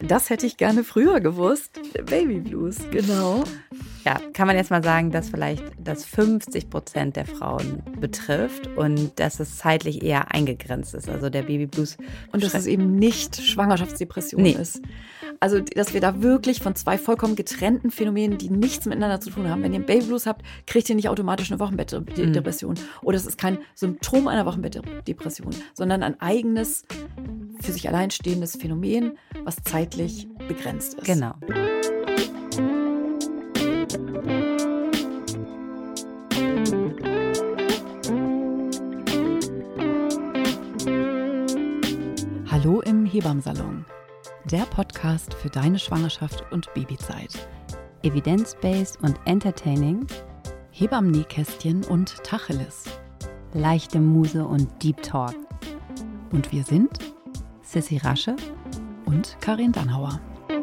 Das hätte ich gerne früher gewusst. Baby Blues, genau. Ja, kann man jetzt mal sagen, dass vielleicht das 50% der Frauen betrifft und dass es zeitlich eher eingegrenzt ist. Also der Baby Blues. Und dass es eben nicht Schwangerschaftsdepression ist. Also, dass wir da wirklich von zwei vollkommen getrennten Phänomenen, die nichts miteinander zu tun haben. Wenn ihr einen Baby Blues habt, kriegt ihr nicht automatisch eine Wochenbettdepression. Oder es ist kein Symptom einer Wochenbettdepression, sondern ein eigenes, für sich allein stehendes Phänomen, was zeitlich begrenzt ist. Genau. Hallo im Hebammsalon, der Podcast für deine Schwangerschaft und Babyzeit. Evidence-based und entertaining. Hebammen-Nähkästchen und Tacheles. Leichte Muse und Deep Talk. Und wir sind Sissi Rasche und Karin Dannhauer.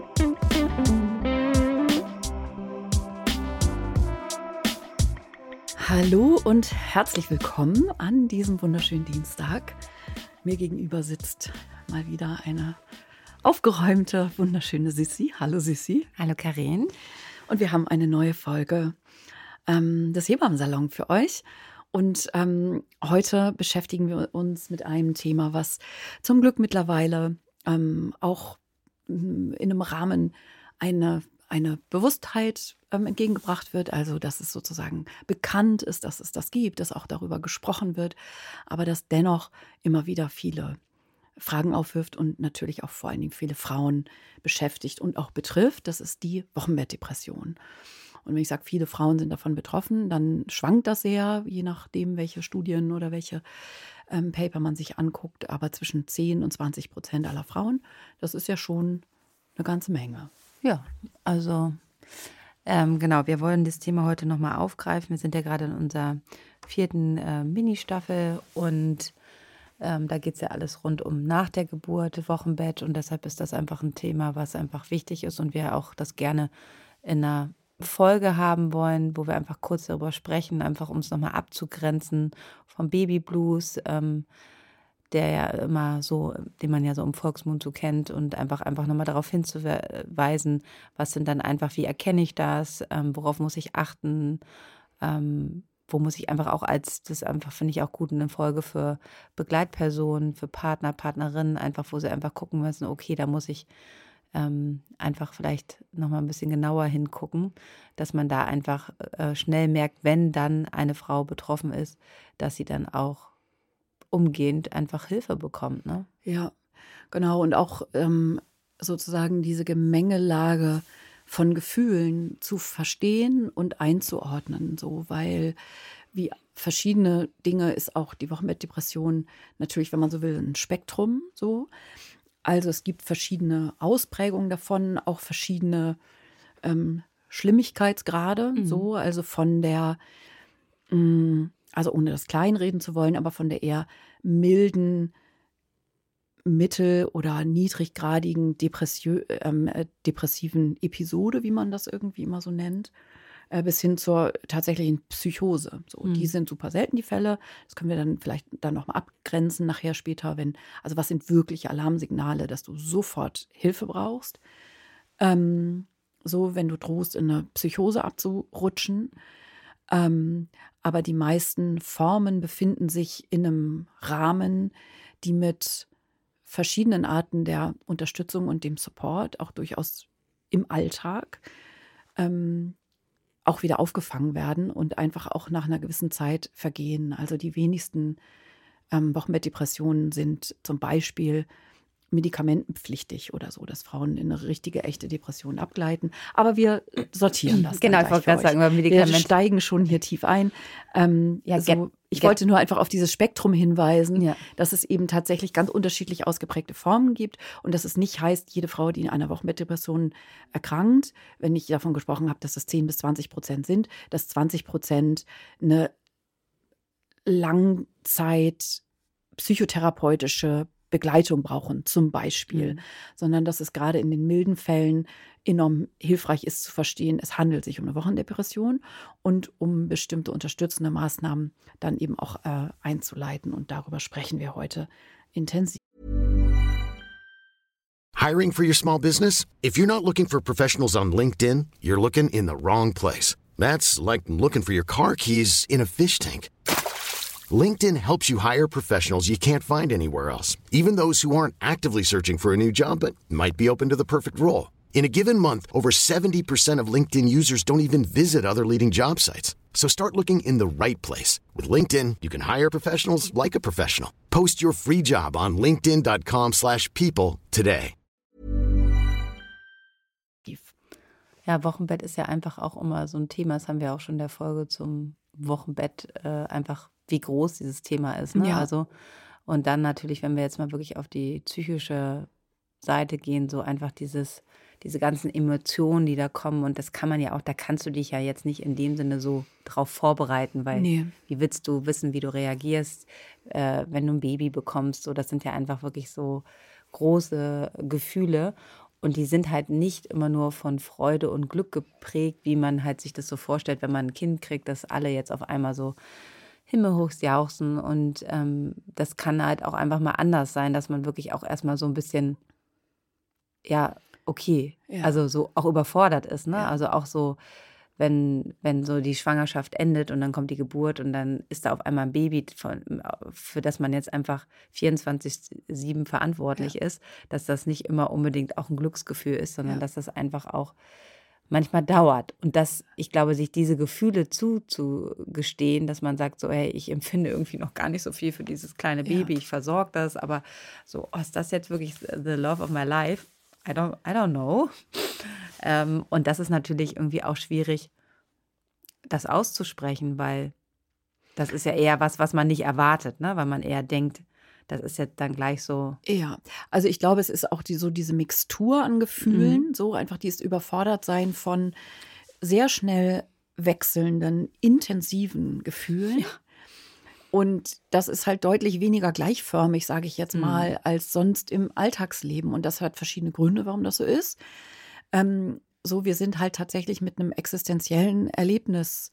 Hallo und herzlich willkommen an diesem wunderschönen Dienstag. Mir gegenüber sitzt mal wieder eine aufgeräumte, wunderschöne Sissi. Hallo Sissi. Hallo Karin. Und wir haben eine neue Folge des Hebammsalon für euch. Und heute beschäftigen wir uns mit einem Thema, was zum Glück mittlerweile auch in einem Rahmen eine Bewusstheit entgegengebracht wird. Also, dass es sozusagen bekannt ist, dass es das gibt, dass auch darüber gesprochen wird, aber dass dennoch immer wieder viele Fragen aufwirft und natürlich auch vor allen Dingen viele Frauen beschäftigt und auch betrifft. Das ist die Wochenbettdepression. Und wenn ich sage, viele Frauen sind davon betroffen, dann schwankt das sehr, je nachdem, welche Studien oder welche Paper man sich anguckt. Aber zwischen 10 und 20% aller Frauen, das ist ja schon eine ganze Menge. Ja, also genau, wir wollen das Thema heute nochmal aufgreifen. Wir sind ja gerade in unserer 4. Ministaffel und da geht es ja alles rund um nach der Geburt, Wochenbett, und deshalb ist das einfach ein Thema, was einfach wichtig ist und wir auch das gerne in einer Folge haben wollen, wo wir einfach kurz darüber sprechen, einfach um es nochmal abzugrenzen vom Baby Blues, der ja immer so, den man ja so im Volksmund so kennt, und einfach nochmal darauf hinzuweisen, was sind dann einfach, wie erkenne ich das, worauf muss ich achten, wo muss ich einfach auch das einfach finde ich auch gut, eine Folge für Begleitpersonen, für Partner, Partnerinnen, einfach, wo sie einfach gucken müssen, okay, da muss ich einfach vielleicht nochmal ein bisschen genauer hingucken, dass man da einfach schnell merkt, wenn dann eine Frau betroffen ist, dass sie dann auch umgehend einfach Hilfe bekommt, ne? Ja, genau. Und auch sozusagen diese Gemengelage von Gefühlen zu verstehen und einzuordnen, so, weil wie verschiedene Dinge ist auch die Wochenbettdepression natürlich, wenn man so will, ein Spektrum, so. Also es gibt verschiedene Ausprägungen davon, auch verschiedene Schlimmigkeitsgrade, so, also von der also ohne das kleinreden zu wollen, aber von der eher milden, mittel- oder niedriggradigen depressiven Episode, wie man das irgendwie immer so nennt, bis hin zur tatsächlichen Psychose. So, die sind super selten, die Fälle. Das können wir dann vielleicht dann nochmal abgrenzen nachher später, also was sind wirkliche Alarmsignale, dass du sofort Hilfe brauchst. So, wenn du drohst, in eine Psychose abzurutschen. Aber die meisten Formen befinden sich in einem Rahmen, die mit verschiedenen Arten der Unterstützung und dem Support auch durchaus im Alltag auch wieder aufgefangen werden und einfach auch nach einer gewissen Zeit vergehen. Also die wenigsten Wochenbettdepressionen sind zum Beispiel medikamentenpflichtig oder so, dass Frauen in eine richtige, echte Depression abgleiten. Aber wir sortieren das. Genau, ich wollte gerade sagen, über Medikamente. Wir steigen schon hier tief ein. Ich wollte nur einfach auf dieses Spektrum hinweisen, dass es eben tatsächlich ganz unterschiedlich ausgeprägte Formen gibt und dass es nicht heißt, jede Frau, die in einer Wochenbettdepression erkrankt, wenn ich davon gesprochen habe, dass es 10 bis 20% sind, dass 20% eine Langzeit psychotherapeutische Begleitung brauchen, zum Beispiel, sondern dass es gerade in den milden Fällen enorm hilfreich ist zu verstehen, es handelt sich um eine Wochendepression und um bestimmte unterstützende Maßnahmen dann eben auch einzuleiten. Und darüber sprechen wir heute intensiv. Hiring for your small business? If you're not looking for professionals on LinkedIn, you're looking in the wrong place. That's like looking for your car keys in a fish tank. LinkedIn helps you hire professionals you can't find anywhere else, even those who aren't actively searching for a new job but might be open to the perfect role. In a given month, over 70% of LinkedIn users don't even visit other leading job sites. So start looking in the right place. With LinkedIn, you can hire professionals like a professional. Post your free job on linkedin.com/people today. Ja, Wochenbett ist ja einfach auch immer so ein Thema. Das haben wir auch schon in der Folge zum Wochenbett, einfach wie groß dieses Thema ist, ne? Ja. Also, und dann natürlich, wenn wir jetzt mal wirklich auf die psychische Seite gehen, so einfach diese ganzen Emotionen, die da kommen. Und das kann man ja auch, da kannst du dich ja jetzt nicht in dem Sinne so drauf vorbereiten, weil Nee. wie willst du wissen, wie du reagierst, wenn du ein Baby bekommst? So, das sind ja einfach wirklich so große Gefühle. Und die sind halt nicht immer nur von Freude und Glück geprägt, wie man halt sich das so vorstellt, wenn man ein Kind kriegt, dass alle jetzt auf einmal so himmelhoch jauchzen. Und das kann halt auch einfach mal anders sein, dass man wirklich auch erstmal so ein bisschen, ja, okay, Ja. also so auch überfordert ist, ne? Ja. Also auch so, wenn so die Schwangerschaft endet und dann kommt die Geburt und dann ist da auf einmal ein Baby, für das man jetzt einfach 24/7 verantwortlich ist, dass das nicht immer unbedingt auch ein Glücksgefühl ist, sondern Ja. dass das einfach auch manchmal dauert. Und ich glaube, sich diese Gefühle zuzugestehen, dass man sagt so, hey, ich empfinde irgendwie noch gar nicht so viel für dieses kleine Ja. Baby, ich versorge das, aber so, ist das jetzt wirklich the love of my life? I don't know. Und das ist natürlich irgendwie auch schwierig, das auszusprechen, weil das ist ja eher was man nicht erwartet, ne? Weil man eher denkt, das ist jetzt dann gleich so. Ja, also ich glaube, es ist auch diese Mixtur an Gefühlen, so einfach dieses Überfordertsein von sehr schnell wechselnden, intensiven Gefühlen. Und das ist halt deutlich weniger gleichförmig, sage ich jetzt mal, als sonst im Alltagsleben. Und das hat verschiedene Gründe, warum das so ist. Wir sind halt tatsächlich mit einem existenziellen Erlebnis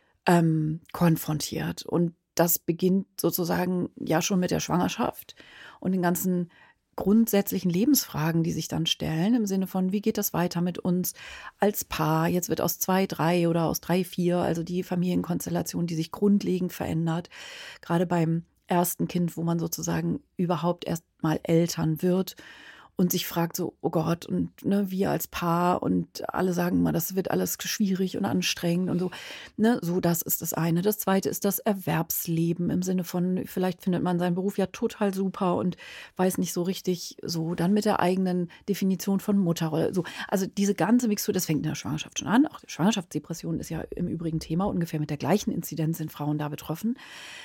konfrontiert. Und das beginnt sozusagen ja schon mit der Schwangerschaft und den ganzen grundsätzlichen Lebensfragen, die sich dann stellen, im Sinne von, wie geht das weiter mit uns als Paar? Jetzt wird aus 2, 3 oder aus 3, 4, also die Familienkonstellation, die sich grundlegend verändert. Gerade beim ersten Kind, wo man sozusagen überhaupt erst mal Eltern wird und sich fragt so, oh Gott, und ne, wir als Paar und alle sagen immer, das wird alles schwierig und anstrengend und so. Ne, so, das ist das eine. Das zweite ist das Erwerbsleben im Sinne von, vielleicht findet man seinen Beruf ja total super und weiß nicht so richtig, so dann mit der eigenen Definition von Mutterrolle. So, also diese ganze Mixtur, das fängt in der Schwangerschaft schon an. Auch die Schwangerschaftsdepression ist ja im Übrigen Thema, ungefähr mit der gleichen Inzidenz sind Frauen da betroffen.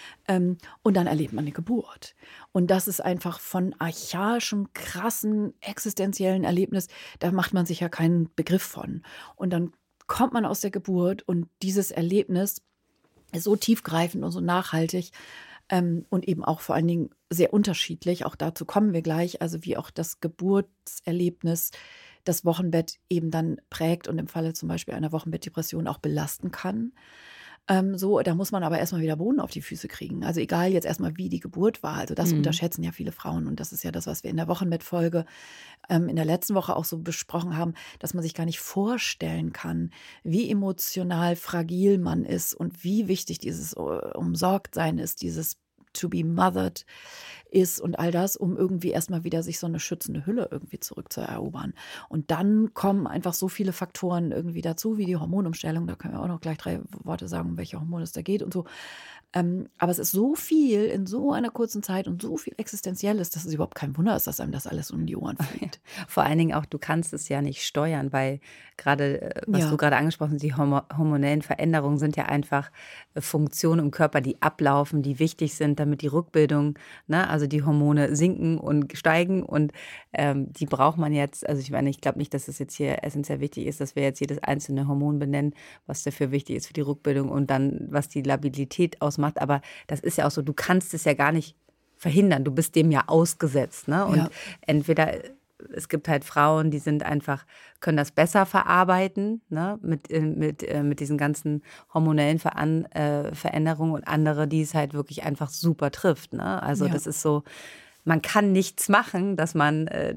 Und dann erlebt man eine Geburt. Und das ist einfach von archaischem, krassen, existenziellen Erlebnis, da macht man sich ja keinen Begriff von. Und dann kommt man aus der Geburt und dieses Erlebnis ist so tiefgreifend und so nachhaltig und eben auch vor allen Dingen sehr unterschiedlich. Auch dazu kommen wir gleich, also wie auch das Geburtserlebnis das Wochenbett eben dann prägt und im Falle zum Beispiel einer Wochenbettdepression auch belasten kann. Da muss man aber erstmal wieder Boden auf die Füße kriegen. Also egal jetzt erstmal, wie die Geburt war. Also das unterschätzen ja viele Frauen. Und das ist ja das, was wir in der Wochenbettfolge in der letzten Woche auch so besprochen haben, dass man sich gar nicht vorstellen kann, wie emotional fragil man ist und wie wichtig dieses Umsorgtsein ist, dieses to be mothered ist und all das, um irgendwie erstmal wieder sich so eine schützende Hülle irgendwie zurückzuerobern. Und dann kommen einfach so viele Faktoren irgendwie dazu, wie die Hormonumstellung. Da können wir auch noch gleich 3 Worte sagen, um welche Hormone es da geht und so. Aber es ist so viel in so einer kurzen Zeit und so viel Existenzielles, dass es überhaupt kein Wunder ist, dass einem das alles um die Ohren fliegt. Vor allen Dingen auch, du kannst es ja nicht steuern, weil gerade, was Ja. du gerade angesprochen hast, die hormonellen Veränderungen sind ja einfach Funktionen im Körper, die ablaufen, die wichtig sind, damit die Rückbildung, ne, also die Hormone sinken und steigen und die braucht man jetzt, also ich meine, ich glaube nicht, dass es jetzt hier essentiell wichtig ist, dass wir jetzt jedes einzelne Hormon benennen, was dafür wichtig ist für die Rückbildung und dann, was die Labilität ausmacht, aber das ist ja auch so, du kannst es ja gar nicht verhindern, du bist dem ja ausgesetzt, ne? Und Ja. entweder es gibt halt Frauen, die sind einfach, können das besser verarbeiten, ne, mit diesen ganzen hormonellen Veränderungen und andere, die es halt wirklich einfach super trifft, ne? Also Ja. das ist so, man kann nichts machen, dass man, dass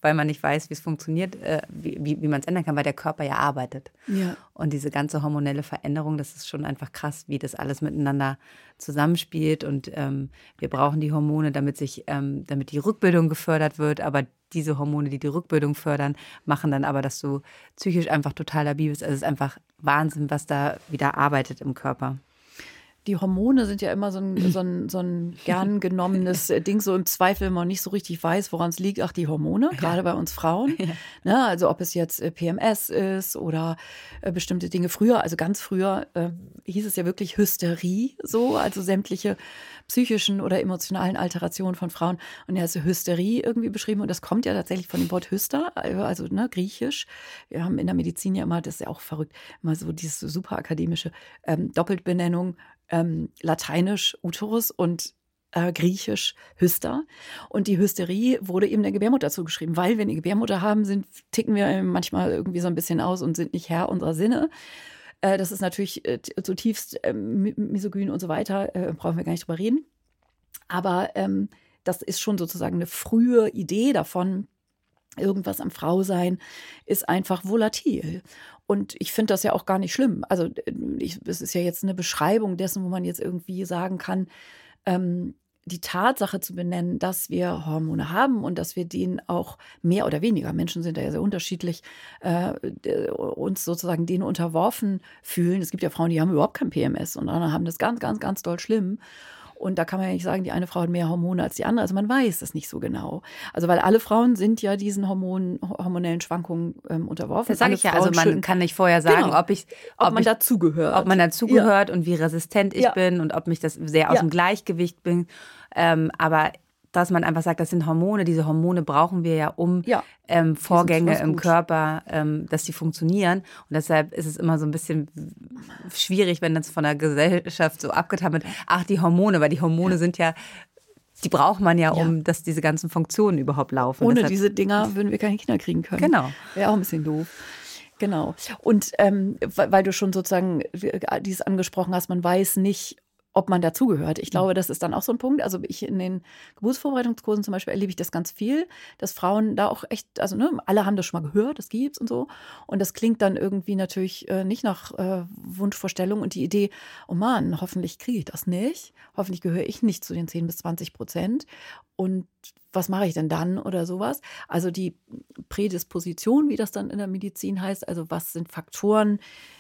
weil man nicht weiß, wie es funktioniert, wie man es ändern kann, weil der Körper ja arbeitet. Ja. Und diese ganze hormonelle Veränderung, das ist schon einfach krass, wie das alles miteinander zusammenspielt. Und wir brauchen die Hormone, damit die Rückbildung gefördert wird. Aber diese Hormone, die Rückbildung fördern, machen dann aber, dass du psychisch einfach total labil bist. Also es ist einfach Wahnsinn, was da wieder arbeitet im Körper. Die Hormone sind ja immer so ein gern genommenes Ding, so im Zweifel, wenn man nicht so richtig weiß, woran es liegt. Ach, die Hormone, gerade bei uns Frauen. Ja. Ne, also ob es jetzt PMS ist oder bestimmte Dinge. Früher, also ganz früher, hieß es ja wirklich Hysterie, so, also sämtliche psychischen oder emotionalen Alterationen von Frauen. Und er ist Hysterie irgendwie beschrieben. Und das kommt ja tatsächlich von dem Wort Hyster, also griechisch. Wir haben in der Medizin ja immer, das ist ja auch verrückt, immer so diese super akademische Doppeltbenennung. Lateinisch Uterus und griechisch Hyster. Und die Hysterie wurde eben der Gebärmutter zugeschrieben, weil wir eine Gebärmutter haben, ticken wir manchmal irgendwie so ein bisschen aus und sind nicht Herr unserer Sinne. Das ist natürlich zutiefst misogyn und so weiter, brauchen wir gar nicht drüber reden. Aber das ist schon sozusagen eine frühe Idee davon, irgendwas am Frausein ist einfach volatil. Und ich finde das ja auch gar nicht schlimm. Also es ist ja jetzt eine Beschreibung dessen, wo man jetzt irgendwie sagen kann, die Tatsache zu benennen, dass wir Hormone haben und dass wir denen auch mehr oder weniger, Menschen sind da ja sehr unterschiedlich, uns sozusagen denen unterworfen fühlen. Es gibt ja Frauen, die haben überhaupt kein PMS und andere haben das ganz, ganz, ganz doll schlimm. Und da kann man ja nicht sagen, die eine Frau hat mehr Hormone als die andere. Also man weiß es nicht so genau. Also weil alle Frauen sind ja diesen hormonellen Schwankungen unterworfen. Das sage ich ja. Also man kann nicht vorher sagen, genau, ob man dazugehört. Ob man dazugehört und wie resistent ich bin und ob mich das sehr aus dem Gleichgewicht bringt. Aber dass man einfach sagt, das sind Hormone. Diese Hormone brauchen wir ja, um Vorgänge im Körper, dass die funktionieren. Und deshalb ist es immer so ein bisschen schwierig, wenn das von der Gesellschaft so abgetan wird. Ach, die Hormone, weil die Hormone sind ja, die braucht man ja, um dass diese ganzen Funktionen überhaupt laufen. Ohne diese Dinger würden wir keine Kinder kriegen können. Genau. Wäre auch ein bisschen doof. Genau. Und weil du schon sozusagen dies angesprochen hast, man weiß nicht, ob man dazugehört. Ich glaube, das ist dann auch so ein Punkt. Also ich in den Geburtsvorbereitungskursen zum Beispiel erlebe ich das ganz viel, dass Frauen da auch echt, also alle haben das schon mal gehört, das gibt's und so. Und das klingt dann irgendwie natürlich nicht nach Wunschvorstellung und die Idee, oh Mann, hoffentlich kriege ich das nicht. Hoffentlich gehöre ich nicht zu den 10-20%. Und was mache ich denn dann oder sowas? Also die Prädisposition, wie das dann in der Medizin heißt, also was sind Faktoren,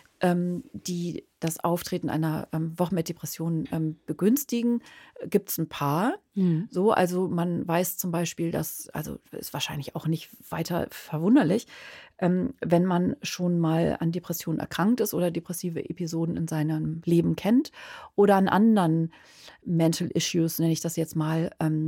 die das Auftreten einer Wochenbettdepression begünstigen, gibt es ein paar. So, also man weiß zum Beispiel, dass, also ist wahrscheinlich auch nicht weiter verwunderlich, wenn man schon mal an Depressionen erkrankt ist oder depressive Episoden in seinem Leben kennt oder an anderen Mental Issues, nenne ich das jetzt mal,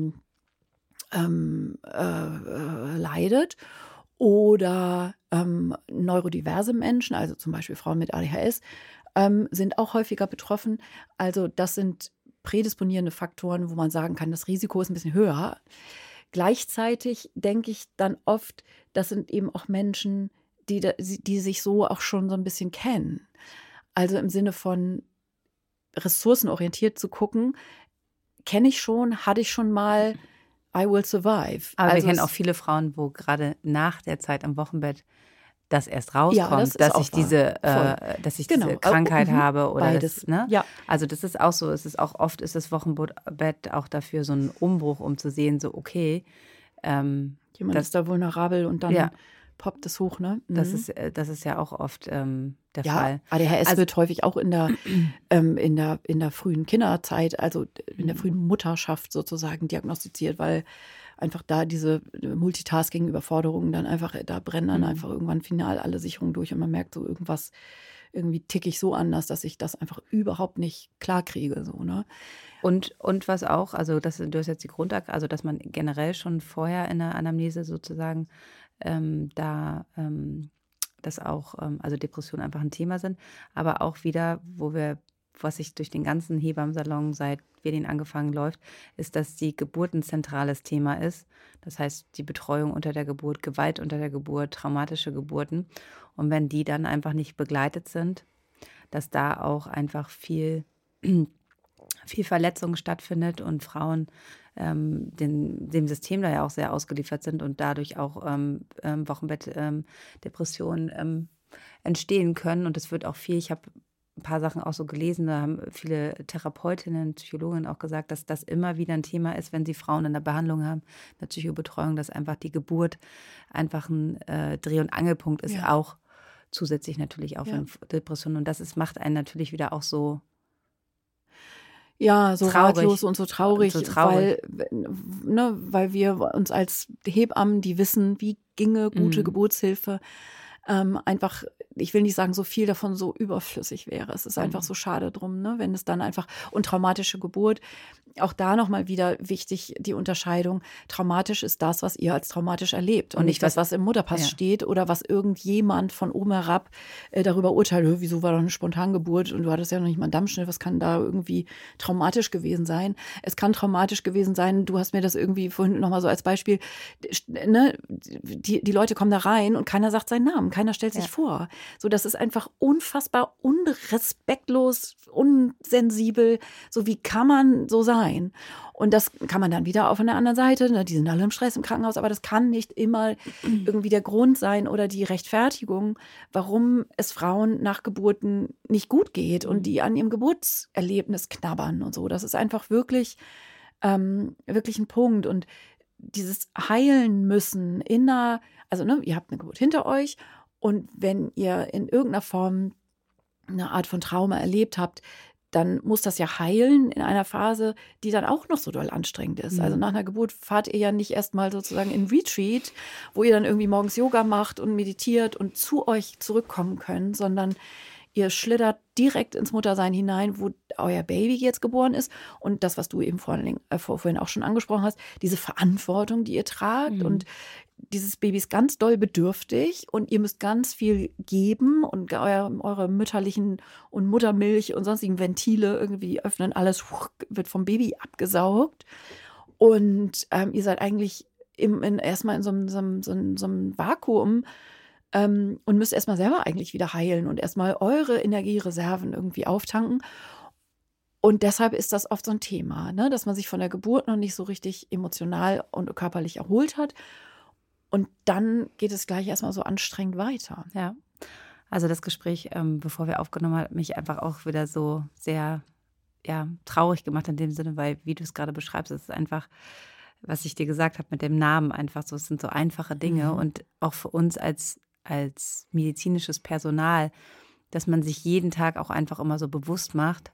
leidet. Oder neurodiverse Menschen, also zum Beispiel Frauen mit ADHS, sind auch häufiger betroffen. Also das sind prädisponierende Faktoren, wo man sagen kann, das Risiko ist ein bisschen höher. Gleichzeitig denke ich dann oft, das sind eben auch Menschen, die sich so auch schon so ein bisschen kennen. Also im Sinne von ressourcenorientiert zu gucken, kenne ich schon, hatte ich schon mal, I will survive. Aber also wir kennen auch viele Frauen, wo gerade nach der Zeit am Wochenbett das erst rauskommt, dass ich diese Krankheit habe oder beides. Das, ne? Ja. Also das ist auch so, es ist auch oft ist das Wochenbett auch dafür so ein Umbruch, um zu sehen, so okay, jemand ist da vulnerabel und dann poppt es hoch, ne? Das ist ja auch oft der Fall. ADHS wird häufig auch in der frühen Kinderzeit, also in der frühen Mutterschaft sozusagen diagnostiziert, weil einfach da diese Multitasking-Überforderungen dann einfach, da brennen dann einfach irgendwann final alle Sicherungen durch und man merkt so irgendwie ticke ich so anders, dass ich das einfach überhaupt nicht klar kriege, so, ne? Und was auch, also du hast jetzt die also dass man generell schon vorher in der Anamnese sozusagen dass auch also Depressionen einfach ein Thema sind, aber auch wieder, was sich durch den ganzen Hebammensalon, seit wir den angefangen läuft, ist, dass die Geburt ein zentrales Thema ist. Das heißt, die Betreuung unter der Geburt, Gewalt unter der Geburt, traumatische Geburten. Und wenn die dann einfach nicht begleitet sind, dass da auch einfach viel viel Verletzung stattfindet und Frauen dem System da ja auch sehr ausgeliefert sind und dadurch auch Wochenbettdepressionen entstehen können. Und es wird auch viel, ich habe ein paar Sachen auch so gelesen, da haben viele Therapeutinnen, Psychologinnen auch gesagt, dass das immer wieder ein Thema ist, wenn sie Frauen in der Behandlung haben, in der Psychobetreuung, dass einfach die Geburt einfach ein Dreh- und Angelpunkt ist, auch zusätzlich natürlich auch für Depressionen. Und macht einen natürlich wieder auch so so traurig. Ratlos und so traurig, traurig. weil wir uns als Hebammen, die wissen, wie ginge gute Geburtshilfe, einfach, ich will nicht sagen, so viel davon so überflüssig wäre. Es ist einfach so schade drum, ne? Wenn es dann einfach, und traumatische Geburt, auch da nochmal wieder wichtig, die Unterscheidung, traumatisch ist das, was ihr als traumatisch erlebt und nicht das, was im Mutterpass steht oder was irgendjemand von oben herab darüber urteilt, wieso war doch eine Spontangeburt und du hattest ja noch nicht mal einen Dammschnitt, was kann da irgendwie traumatisch gewesen sein? Es kann traumatisch gewesen sein, du hast mir das irgendwie vorhin nochmal so als Beispiel, ne? Die Leute kommen da rein und keiner sagt seinen Namen, keiner stellt sich vor. So, das ist einfach unfassbar unrespektlos, unsensibel, so wie kann man so sein? Und das kann man dann wieder auf der anderen Seite, ne, die sind alle im Stress im Krankenhaus, aber das kann nicht immer irgendwie der Grund sein oder die Rechtfertigung, warum es Frauen nach Geburten nicht gut geht und die an ihrem Geburtserlebnis knabbern und so. Das ist einfach wirklich ein Punkt. Und dieses Heilen müssen also ihr habt eine Geburt hinter euch und wenn ihr in irgendeiner Form eine Art von Trauma erlebt habt, dann muss das ja heilen in einer Phase, die dann auch noch so doll anstrengend ist. Also nach einer Geburt fahrt ihr ja nicht erstmal sozusagen in Retreat, wo ihr dann irgendwie morgens Yoga macht und meditiert und zu euch zurückkommen könnt, sondern ihr schlittert direkt ins Muttersein hinein, wo euer Baby jetzt geboren ist. Und das, was du eben vorhin auch schon angesprochen hast, diese Verantwortung, die ihr tragt. Und dieses Baby ist ganz doll bedürftig und ihr müsst ganz viel geben und eure mütterlichen und Muttermilch und sonstigen Ventile irgendwie öffnen. Alles wird vom Baby abgesaugt. Und ihr seid eigentlich erstmal in so einem Vakuum, und müsst erstmal selber eigentlich wieder heilen und erstmal eure Energiereserven irgendwie auftanken. Und deshalb ist das oft so ein Thema, ne? Dass man sich von der Geburt noch nicht so richtig emotional und körperlich erholt hat. Und dann geht es gleich erstmal so anstrengend weiter. Ja, also das Gespräch, bevor wir aufgenommen haben, hat mich einfach auch wieder so sehr traurig gemacht in dem Sinne, weil, wie du es gerade beschreibst, es ist einfach, was ich dir gesagt habe mit dem Namen, einfach so, es sind so einfache Dinge und auch für uns als medizinisches Personal, dass man sich jeden Tag auch einfach immer so bewusst macht,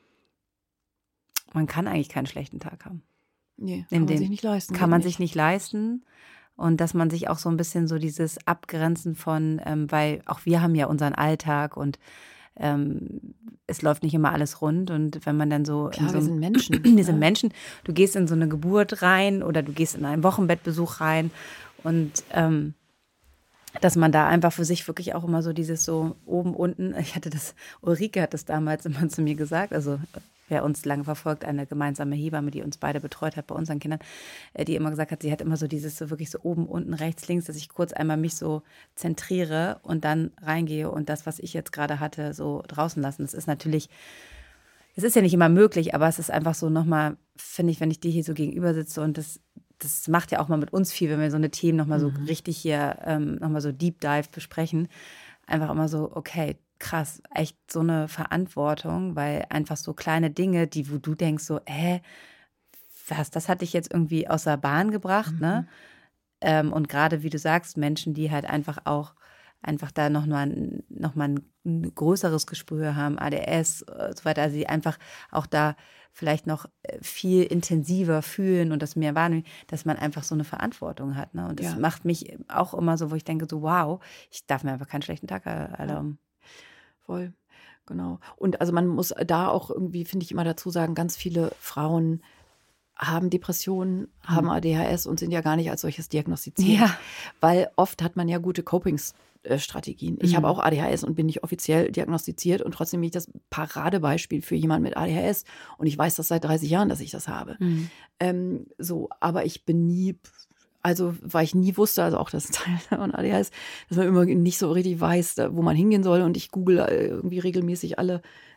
man kann eigentlich keinen schlechten Tag haben. Nee, kann man sich nicht leisten. Kann man sich nicht leisten. Und dass man sich auch so ein bisschen so dieses Abgrenzen von, weil auch wir haben ja unseren Alltag und es läuft nicht immer alles rund. Und wenn man dann so. Klar, wir sind Menschen. Wir sind Menschen. Du gehst in so eine Geburt rein oder du gehst in einen Wochenbettbesuch rein und dass man da einfach für sich wirklich auch immer so dieses so oben, unten, Ulrike hat das damals immer zu mir gesagt, also wer uns lange verfolgt, eine gemeinsame Hebamme, die uns beide betreut hat bei unseren Kindern, die immer gesagt hat, sie hat immer so dieses so wirklich so oben, unten, rechts, links, dass ich kurz einmal mich so zentriere und dann reingehe und das, was ich jetzt gerade hatte, so draußen lassen. Das ist natürlich, es ist ja nicht immer möglich, aber es ist einfach so nochmal, finde ich, wenn ich dir hier so gegenüber sitze und das macht ja auch mal mit uns viel, wenn wir so eine Themen nochmal so richtig hier nochmal so Deep Dive besprechen. Einfach immer so, okay, krass, echt so eine Verantwortung, weil einfach so kleine Dinge, wo du denkst so, das hat dich jetzt irgendwie aus der Bahn gebracht, ne? Und gerade, wie du sagst, Menschen, die halt einfach da noch mal ein größeres Gespür haben, ADS und so weiter, also die einfach auch da vielleicht noch viel intensiver fühlen und das mehr wahrnehmen, dass man einfach so eine Verantwortung hat. Ne? Und das macht mich auch immer so, wo ich denke so, wow, ich darf mir einfach keinen schlechten Tag erlauben. Voll, genau. Und also man muss da auch irgendwie, finde ich, immer dazu sagen, ganz viele Frauen haben Depressionen, haben ADHS und sind ja gar nicht als solches diagnostiziert. Ja. Weil oft hat man ja gute Coping-Strategien. Ich habe auch ADHS und bin nicht offiziell diagnostiziert und trotzdem bin ich das Paradebeispiel für jemanden mit ADHS und ich weiß das seit 30 Jahren, dass ich das habe. Aber ich bin nie, also weil ich nie wusste, also auch das Teil von ADHS, dass man immer nicht so richtig weiß, wo man hingehen soll und ich google irgendwie regelmäßig alle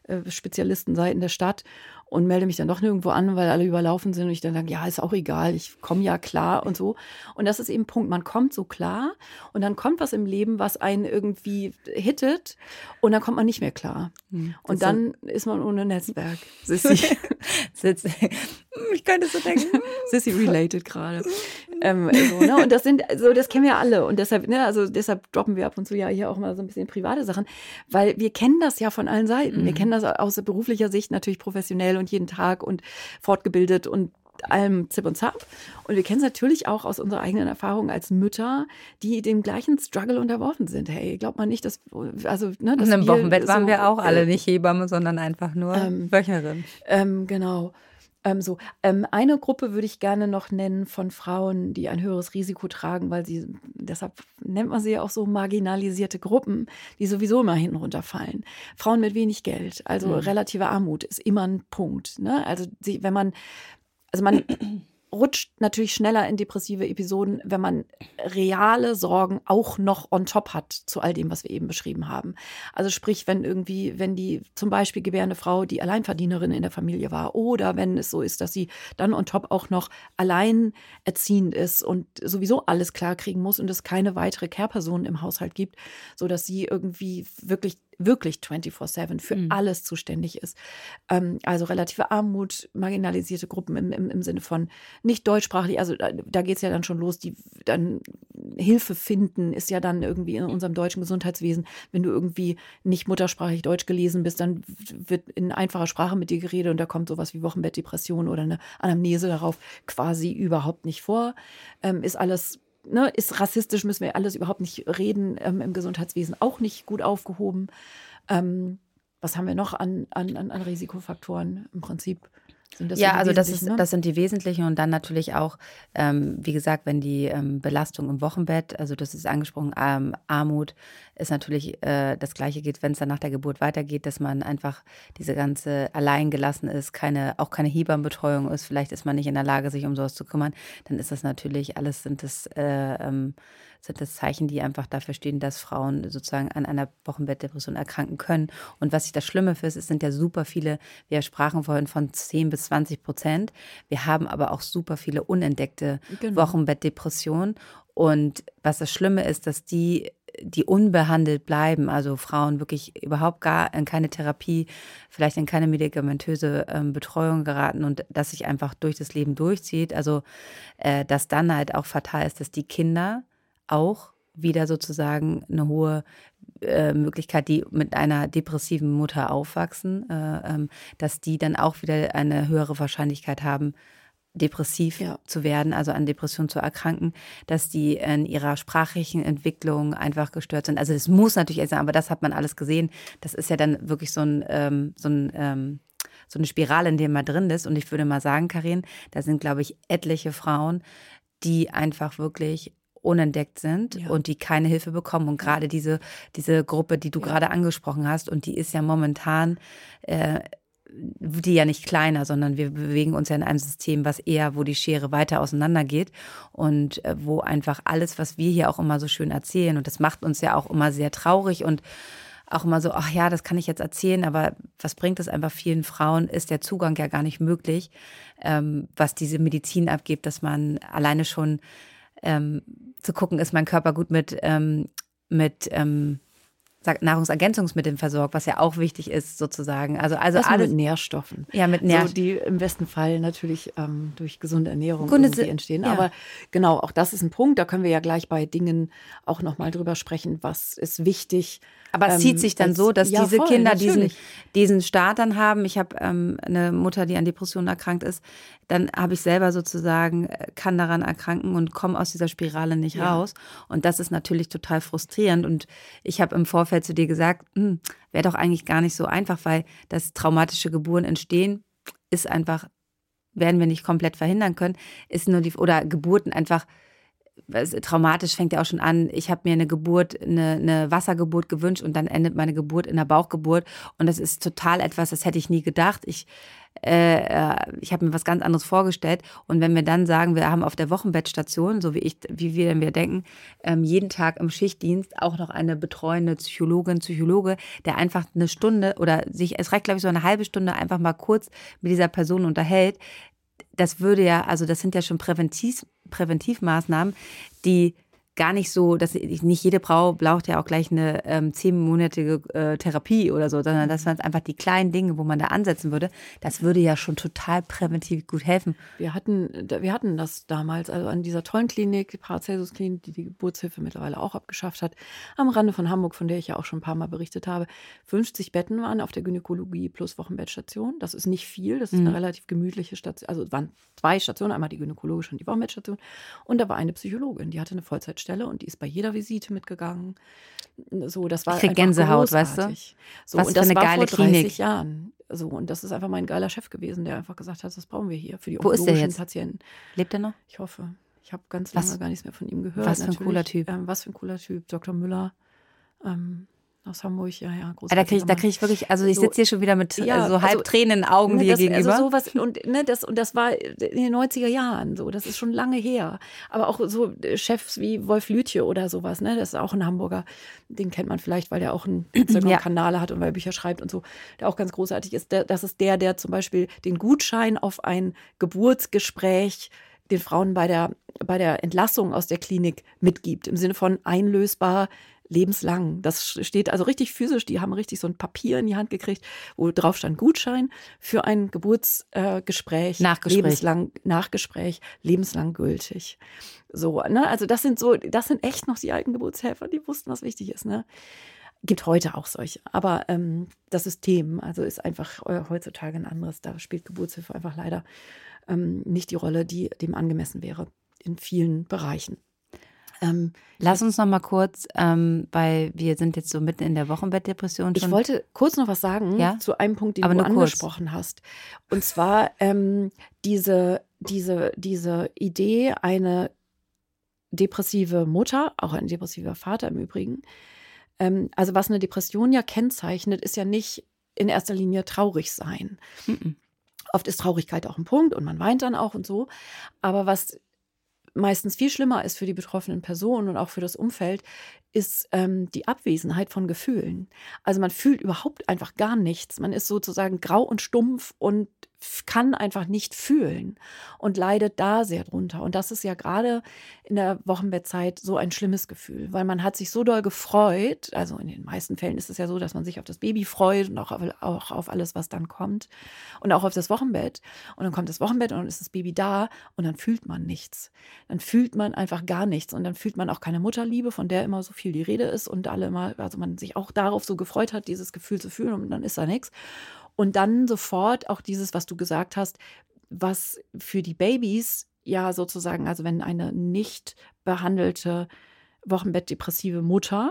Spezialistenseiten der Stadt und melde mich dann doch nirgendwo an, weil alle überlaufen sind und ich dann sage, ja, ist auch egal, ich komme ja klar und so. Und das ist eben ein Punkt, man kommt so klar und dann kommt was im Leben, was einen irgendwie hittet und dann kommt man nicht mehr klar. Und dann ist man ohne Netzwerk. Sissi. Ich könnte so denken. Sissi related gerade. So, ne? Und das kennen wir ja alle. Und deshalb, deshalb droppen wir ab und zu ja hier auch mal so ein bisschen private Sachen, weil wir kennen das ja von allen Seiten. Wir kennen das aus beruflicher Sicht natürlich professionell und jeden Tag und fortgebildet und allem Zip und Zap. Und wir kennen es natürlich auch aus unserer eigenen Erfahrung als Mütter, die dem gleichen Struggle unterworfen sind. Hey, glaubt man nicht, dass dass und im Wochenbett waren wir auch alle nicht Hebamme, sondern einfach nur Wöchnerin. Genau. Eine Gruppe würde ich gerne noch nennen von Frauen, die ein höheres Risiko tragen, weil deshalb nennt man sie ja auch so marginalisierte Gruppen, die sowieso immer hinten runterfallen. Frauen mit wenig Geld, also relative Armut ist immer ein Punkt. Ne? Also man rutscht natürlich schneller in depressive Episoden, wenn man reale Sorgen auch noch on top hat zu all dem, was wir eben beschrieben haben. Also sprich, wenn die zum Beispiel gebärende Frau die Alleinverdienerin in der Familie war oder wenn es so ist, dass sie dann on top auch noch alleinerziehend ist und sowieso alles klar kriegen muss und es keine weitere Care-Person im Haushalt gibt, sodass sie irgendwie wirklich 24/7 für alles zuständig ist. Also relative Armut, marginalisierte Gruppen im Sinne von nicht deutschsprachig, also da geht es ja dann schon los, die dann Hilfe finden ist ja dann irgendwie in unserem deutschen Gesundheitswesen, wenn du irgendwie nicht muttersprachlich Deutsch gelesen bist, dann wird in einfacher Sprache mit dir geredet und da kommt sowas wie Wochenbettdepression oder eine Anamnese darauf quasi überhaupt nicht vor. Ist alles ist rassistisch, müssen wir alles überhaupt nicht reden, im Gesundheitswesen auch nicht gut aufgehoben. Was haben wir noch an Risikofaktoren im Prinzip? Das sind die wesentlichen und dann natürlich auch, wie gesagt, wenn die Belastung im Wochenbett, also das ist angesprochen, Armut ist natürlich das Gleiche geht, wenn es dann nach der Geburt weitergeht, dass man einfach diese ganze alleingelassen ist, auch keine Hebammenbetreuung ist, vielleicht ist man nicht in der Lage, sich um sowas zu kümmern, dann ist das natürlich alles sind das Zeichen, die einfach dafür stehen, dass Frauen sozusagen an einer Wochenbettdepression erkranken können. Und was ich das Schlimme finde, es sind ja super viele, wir sprachen vorhin von 10-20%. Wir haben aber auch super viele unentdeckte Wochenbettdepressionen. Und was das Schlimme ist, dass die unbehandelt bleiben, also Frauen wirklich überhaupt gar in keine Therapie, vielleicht in keine medikamentöse Betreuung geraten und das sich einfach durch das Leben durchzieht. Also dass dann halt auch fatal ist, dass die Kinder auch wieder sozusagen eine hohe Möglichkeit, die mit einer depressiven Mutter aufwachsen, dass die dann auch wieder eine höhere Wahrscheinlichkeit haben, depressiv zu werden, also an Depressionen zu erkranken, dass die in ihrer sprachlichen Entwicklung einfach gestört sind. Also das muss natürlich sein, aber das hat man alles gesehen. Das ist ja dann wirklich so eine Spirale, in der man drin ist. Und ich würde mal sagen, Karin, da sind, glaube ich, etliche Frauen, die einfach wirklich unentdeckt sind und die keine Hilfe bekommen. Und gerade diese Gruppe, die du gerade angesprochen hast, und die ist ja momentan die ja nicht kleiner, sondern wir bewegen uns ja in einem System, wo die Schere weiter auseinander geht und wo einfach alles, was wir hier auch immer so schön erzählen, und das macht uns ja auch immer sehr traurig und auch immer so, ach ja, das kann ich jetzt erzählen, aber was bringt es einfach vielen Frauen, ist der Zugang ja gar nicht möglich, was diese Medizin abgibt, dass man alleine schon zu gucken, ist mein Körper gut mit Nahrungsergänzungsmitteln versorgt, was ja auch wichtig ist sozusagen. Also alles mit Nährstoffen. Ja, mit Nährstoffen. So, die im besten Fall natürlich durch gesunde Ernährung irgendwie entstehen. Ja. Aber genau, auch das ist ein Punkt. Da können wir ja gleich bei Dingen auch nochmal drüber sprechen, was ist wichtig. Aber es zieht sich dann so, dass diese Kinder diesen Start dann haben. Ich habe eine Mutter, die an Depressionen erkrankt ist. Dann habe ich selber sozusagen, kann daran erkranken und komme aus dieser Spirale nicht raus. Und das ist natürlich total frustrierend. Und ich habe im Vorfeld zu dir gesagt, wäre doch eigentlich gar nicht so einfach, weil dass traumatische Geburten entstehen, ist einfach, werden wir nicht komplett verhindern können, ist nur oder Geburten einfach traumatisch fängt ja auch schon an. Ich habe mir eine Wassergeburt gewünscht und dann endet meine Geburt in einer Bauchgeburt. Und das ist total etwas, das hätte ich nie gedacht. Ich habe mir was ganz anderes vorgestellt. Und wenn wir dann sagen, wir haben auf der Wochenbettstation, so wie wir denken, jeden Tag im Schichtdienst auch noch eine betreuende Psychologe, der einfach eine Stunde oder es reicht, glaube ich, so eine halbe Stunde einfach mal kurz mit dieser Person unterhält. Das würde ja, also das sind ja schon Präventivmaßnahmen, die gar nicht so, dass nicht jede Frau braucht ja auch gleich eine 10-monatige Therapie oder so, sondern das waren einfach die kleinen Dinge, wo man da ansetzen würde. Das würde ja schon total präventiv gut helfen. Wir hatten das damals, also an dieser tollen Klinik, die Paracelsus-Klinik, die Geburtshilfe mittlerweile auch abgeschafft hat, am Rande von Hamburg, von der ich ja auch schon ein paar Mal berichtet habe. 50 Betten waren auf der Gynäkologie plus Wochenbettstation. Das ist nicht viel, das ist eine relativ gemütliche Station. Also es waren 2 Stationen, einmal die gynäkologische und die Wochenbettstation. Und da war eine Psychologin, die hatte eine Vollzeitstelle und die ist bei jeder Visite mitgegangen. So, das war ich krieg Gänsehaut, großartig. Weißt du? So, was und für das eine war geile vor 30 Klinik. Jahren. So, und das ist einfach mein geiler Chef gewesen, der einfach gesagt hat, das brauchen wir hier für die Wo ist der onkologischen jetzt? Patienten. Lebt er noch? Ich hoffe. Ich habe ganz lange gar nichts mehr von ihm gehört. Was für ein cooler Typ. Was für ein cooler Typ. Dr. Müller aus Hamburg, ja, Da krieg ich wirklich, also ich sitze hier schon wieder mit so halb Tränen in den Augen dir gegenüber. Also sowas, das war in den 90er Jahren so, das ist schon lange her. Aber auch so Chefs wie Wolf Lütje oder sowas, ne, das ist auch ein Hamburger, den kennt man vielleicht, weil der auch einen Instagram-Kanal hat und weil er Bücher schreibt und so, der auch ganz großartig ist. Das ist der zum Beispiel den Gutschein auf ein Geburtsgespräch den Frauen bei der Entlassung aus der Klinik mitgibt, im Sinne von einlösbar, lebenslang. Das steht also richtig physisch, die haben richtig so ein Papier in die Hand gekriegt, wo drauf stand Gutschein für ein Geburtsgespräch, Nachgespräch, lebenslang gültig. So, ne? Also das sind echt noch die alten Geburtshelfer, die wussten, was wichtig ist, ne? Gibt heute auch solche, aber das System, also ist einfach heutzutage ein anderes. Da spielt Geburtshilfe einfach leider nicht die Rolle, die dem angemessen wäre in vielen Bereichen. Lass uns noch mal kurz, weil wir sind jetzt so mitten in der Wochenbettdepression schon. Ich wollte kurz noch was sagen zu einem Punkt, den du angesprochen hast. Und zwar diese Idee, eine depressive Mutter, auch ein depressiver Vater im Übrigen. Also was eine Depression ja kennzeichnet, ist ja nicht in erster Linie traurig sein. Oft ist Traurigkeit auch ein Punkt und man weint dann auch und so. Aber was meistens viel schlimmer ist für die betroffenen Personen und auch für das Umfeld, ist die Abwesenheit von Gefühlen. Also man fühlt überhaupt einfach gar nichts. Man ist sozusagen grau und stumpf und kann einfach nicht fühlen und leidet da sehr drunter. Und das ist ja gerade in der Wochenbettzeit so ein schlimmes Gefühl, weil man hat sich so doll gefreut, also in den meisten Fällen ist es ja so, dass man sich auf das Baby freut und auch auf alles, was dann kommt und auch auf das Wochenbett. Und dann kommt das Wochenbett und dann ist das Baby da und dann fühlt man nichts. Dann fühlt man einfach gar nichts und dann fühlt man auch keine Mutterliebe, von der immer so viel die Rede ist und also man sich auch darauf so gefreut hat, dieses Gefühl zu fühlen und dann ist da nichts. Und dann sofort auch dieses, was du gesagt hast, was für die Babys ja sozusagen, also wenn eine nicht behandelte wochenbettdepressive Mutter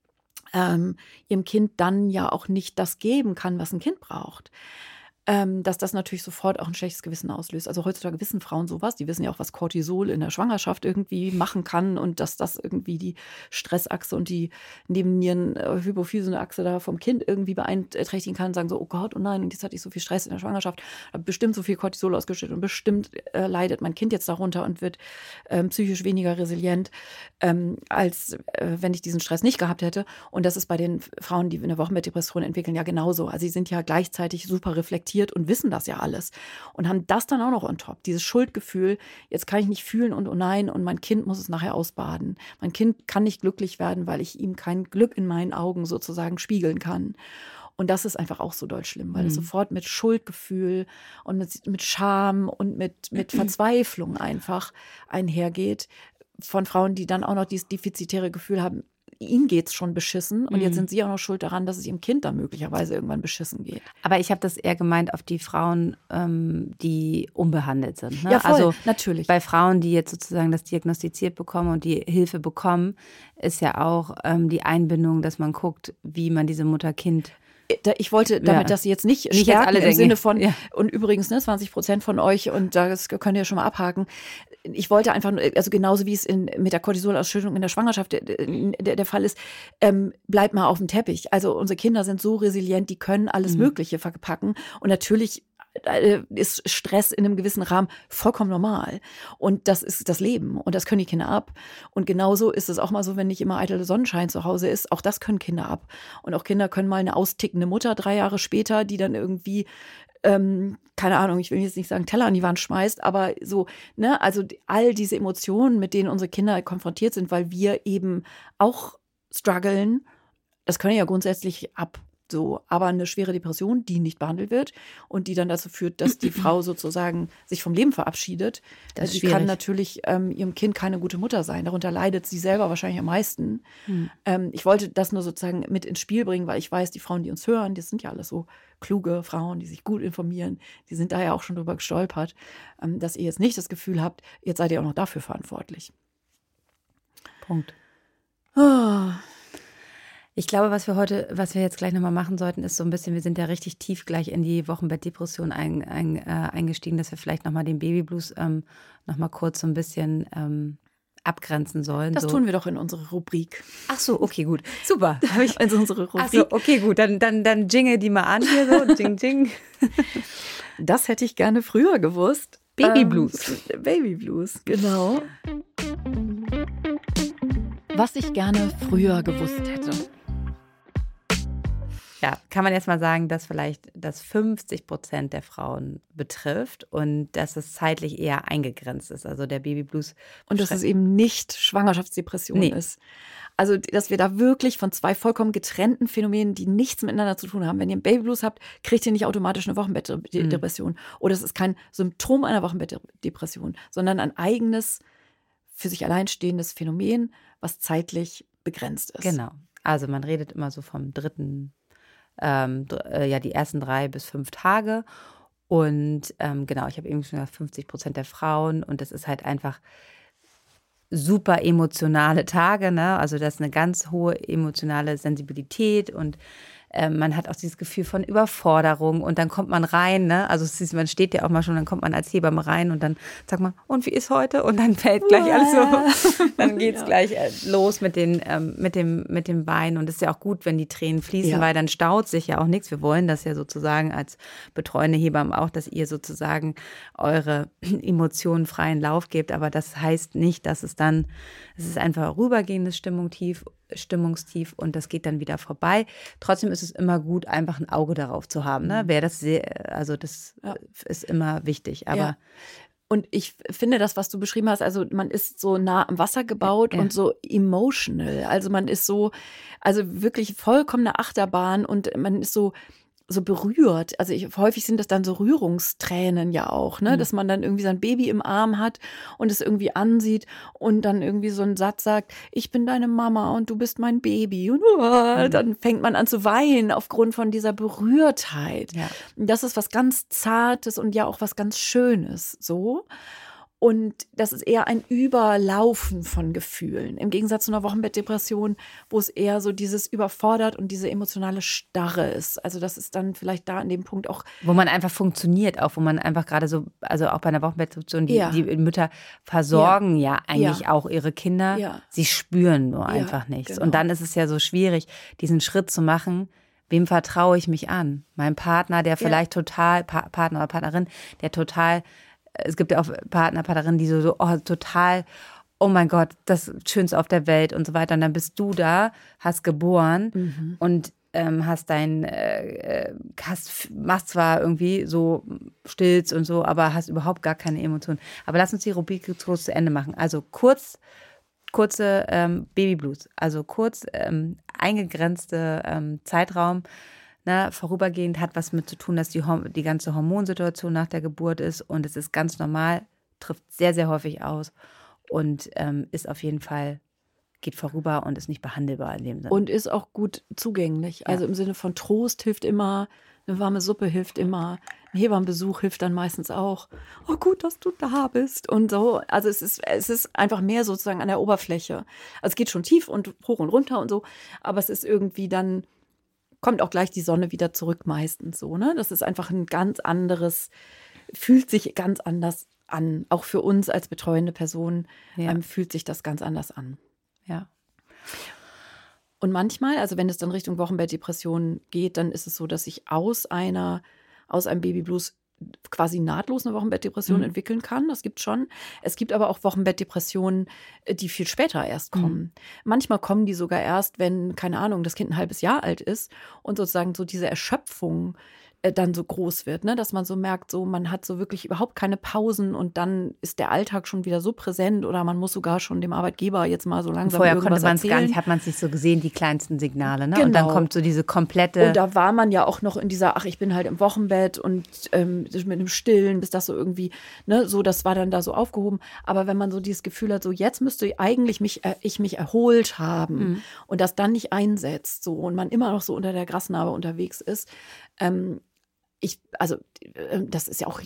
ihrem Kind dann ja auch nicht das geben kann, was ein Kind braucht. Dass das natürlich sofort auch ein schlechtes Gewissen auslöst. Also heutzutage wissen Frauen sowas, die wissen ja auch, was Cortisol in der Schwangerschaft irgendwie machen kann und dass das irgendwie die Stressachse und die Nebennieren-Hypophysenachse da vom Kind irgendwie beeinträchtigen kann und sagen so, oh Gott, oh nein, und jetzt hatte ich so viel Stress in der Schwangerschaft, habe bestimmt so viel Cortisol ausgeschüttet und bestimmt leidet mein Kind jetzt darunter und wird psychisch weniger resilient, als wenn ich diesen Stress nicht gehabt hätte. Und das ist bei den Frauen, die eine Wochenbettdepression entwickeln, ja genauso. Also sie sind ja gleichzeitig super reflektiert und wissen das ja alles und haben das dann auch noch on top. Dieses Schuldgefühl, jetzt kann ich nicht fühlen und oh nein, und mein Kind muss es nachher ausbaden. Mein Kind kann nicht glücklich werden, weil ich ihm kein Glück in meinen Augen sozusagen spiegeln kann. Und das ist einfach auch so doll schlimm, weil es sofort mit Schuldgefühl und mit Scham und mit Verzweiflung einfach einhergeht von Frauen, die dann auch noch dieses defizitäre Gefühl haben, ihnen geht's schon beschissen und jetzt sind sie auch noch schuld daran, dass es ihrem Kind dann möglicherweise irgendwann beschissen geht. Aber ich habe das eher gemeint auf die Frauen, die unbehandelt sind. Ne? Ja, voll, also natürlich. Bei Frauen, die jetzt sozusagen das diagnostiziert bekommen und die Hilfe bekommen, ist ja auch die Einbindung, dass man guckt, wie man diese Mutter-Kind Ich wollte damit, dass Sie jetzt nicht jetzt stärken alle im denken. Sinne von, Ja. und übrigens 20% von euch, und das könnt ihr schon mal abhaken. Ich wollte einfach, also genauso wie es mit der Cortisolausschüttung in der Schwangerschaft der Fall ist, bleibt mal auf dem Teppich. Also unsere Kinder sind so resilient, die können alles Mögliche verpacken. Und natürlich ist Stress in einem gewissen Rahmen vollkommen normal. Und das ist das Leben. Und das können die Kinder ab. Und genauso ist es auch mal so, wenn nicht immer eitel Sonnenschein zu Hause ist. Auch das können Kinder ab. Und auch Kinder können mal eine austickende Mutter 3 Jahre später, die dann irgendwie, keine Ahnung, ich will jetzt nicht sagen, Teller an die Wand schmeißt, aber so, ne, also all diese Emotionen, mit denen unsere Kinder konfrontiert sind, weil wir eben auch strugglen, das können ja grundsätzlich ab. So, aber eine schwere Depression, die nicht behandelt wird und die dann dazu führt, dass die Frau sozusagen sich vom Leben verabschiedet, Das ist die kann schwierig. natürlich ihrem Kind keine gute Mutter sein. Darunter leidet sie selber wahrscheinlich am meisten. Ich wollte das nur sozusagen mit ins Spiel bringen, weil ich weiß, die Frauen, die uns hören, das sind ja alles so kluge Frauen, die sich gut informieren, die sind da ja auch schon drüber gestolpert, dass ihr jetzt nicht das Gefühl habt, jetzt seid ihr auch noch dafür verantwortlich. Punkt. Oh. Ich glaube, was wir jetzt gleich nochmal machen sollten, ist so ein bisschen, wir sind ja richtig tief gleich in die Wochenbettdepression eingestiegen, dass wir vielleicht nochmal den Babyblues nochmal kurz so ein bisschen abgrenzen sollen. Das so. tun wir doch in unserer Rubrik. Ach so, okay, gut. Super. Also unsere Rubrik. Ach so, okay, gut. Dann jingle die mal an hier so. Jing, jing. Das hätte ich gerne früher gewusst. Babyblues. Babyblues, genau. Was ich gerne früher gewusst hätte. Ja, kann man jetzt mal sagen, dass vielleicht das 50% der Frauen betrifft und dass es zeitlich eher eingegrenzt ist. Also der Babyblues. Und dass es eben nicht Schwangerschaftsdepression Nee. ist. Also, dass wir da wirklich von 2 vollkommen getrennten Phänomenen, die nichts miteinander zu tun haben. Wenn ihr einen Babyblues habt, kriegt ihr nicht automatisch eine Wochenbettdepression. Oder es ist kein Symptom einer Wochenbettdepression, sondern ein eigenes, für sich alleinstehendes Phänomen, was zeitlich begrenzt ist. Genau. Also man redet immer so vom dritten, die ersten 3 bis 5 Tage. Und genau, ich habe eben schon gesagt, 50% der Frauen. Und das ist halt einfach super emotionale Tage, ne? Also das ist eine ganz hohe emotionale Sensibilität und man hat auch dieses Gefühl von Überforderung und dann kommt man rein, ne? Also man steht ja auch mal schon, dann kommt man als Hebamme rein und dann sagt man, und wie ist heute? Und dann fällt gleich alles so, dann geht's gleich los mit dem Bein und es ist ja auch gut, wenn die Tränen fließen, weil dann staut sich ja auch nichts. Wir wollen das ja sozusagen als betreuende Hebamme auch, dass ihr sozusagen eure Emotionen freien Lauf gebt, aber das heißt nicht, dass es ist einfach rübergehendes Stimmungstief und das geht dann wieder vorbei. Trotzdem ist es immer gut, einfach ein Auge darauf zu haben. Ne? Das ist immer wichtig. Aber ja. Und ich finde das, was du beschrieben hast, also man ist so nah am Wasser gebaut und so emotional. Also man ist so, also wirklich vollkommene Achterbahn und man ist so berührt. Also häufig sind das dann so Rührungstränen ja auch, ne? Dass man dann irgendwie sein Baby im Arm hat und es irgendwie ansieht und dann irgendwie so einen Satz sagt, ich bin deine Mama und du bist mein Baby. Und dann fängt man an zu weinen aufgrund von dieser Berührtheit. Ja. Das ist was ganz Zartes und ja auch was ganz Schönes, so. Und das ist eher ein Überlaufen von Gefühlen. Im Gegensatz zu einer Wochenbettdepression, wo es eher so dieses überfordert und diese emotionale Starre ist. Also das ist dann vielleicht da an dem Punkt auch. Wo man einfach funktioniert, auch wo man einfach gerade so, also auch bei einer Wochenbettdepression, die Mütter versorgen ja eigentlich auch ihre Kinder. Ja. Sie spüren nur einfach nichts. Genau. Und dann ist es ja so schwierig, diesen Schritt zu machen. Wem vertraue ich mich an? Meinem Partner, der vielleicht total, Partner oder Partnerin, der total. Es gibt ja auch Partnerinnen, die so total, oh mein Gott, das Schönste auf der Welt und so weiter. Und dann bist du da, hast geboren und machst zwar irgendwie so stillst und so, aber hast überhaupt gar keine Emotionen. Aber lass uns die Rubrik kurz zu Ende machen. Also kurze Babyblues, also kurz eingegrenzte Zeitraum. Vorübergehend hat was mit zu tun, dass die ganze Hormonsituation nach der Geburt ist und es ist ganz normal, trifft sehr, sehr häufig aus und ist auf jeden Fall, geht vorüber und ist nicht behandelbar in dem Sinne. Und ist auch gut zugänglich, also im Sinne von Trost hilft immer, eine warme Suppe hilft immer, ein Hebammenbesuch hilft dann meistens auch. Oh gut, dass du da bist und so. Also es ist einfach mehr sozusagen an der Oberfläche. Also es geht schon tief und hoch und runter und so, aber es ist irgendwie dann kommt auch gleich die Sonne wieder zurück meistens so, ne? Das ist einfach ein ganz anderes, fühlt sich ganz anders an. Auch für uns als betreuende Person fühlt sich das ganz anders an. Ja. Und manchmal, also wenn es dann Richtung Wochenbettdepression geht, dann ist es so, dass ich aus einem Babyblues quasi nahtlos eine Wochenbettdepression entwickeln kann. Das gibt schon. Es gibt aber auch Wochenbettdepressionen, die viel später erst kommen. Manchmal kommen die sogar erst, wenn, keine Ahnung, das Kind ein halbes Jahr alt ist und sozusagen so diese Erschöpfung dann so groß wird, ne? Dass man so merkt, so man hat so wirklich überhaupt keine Pausen und dann ist der Alltag schon wieder so präsent oder man muss sogar schon dem Arbeitgeber jetzt mal so langsam Vorher irgendwas konnte man es gar erzählen. nicht, hat man es nicht so gesehen, die kleinsten Signale, ne? Genau. Und dann kommt so diese komplette. Und da war man ja auch noch in dieser, ich bin halt im Wochenbett und mit dem Stillen, bis das so irgendwie, ne, so, das war dann da so aufgehoben. Aber wenn man so dieses Gefühl hat, so jetzt müsste eigentlich ich mich erholt haben und das dann nicht einsetzt, so, und man immer noch so unter der Grasnarbe unterwegs ist, das ist ja auch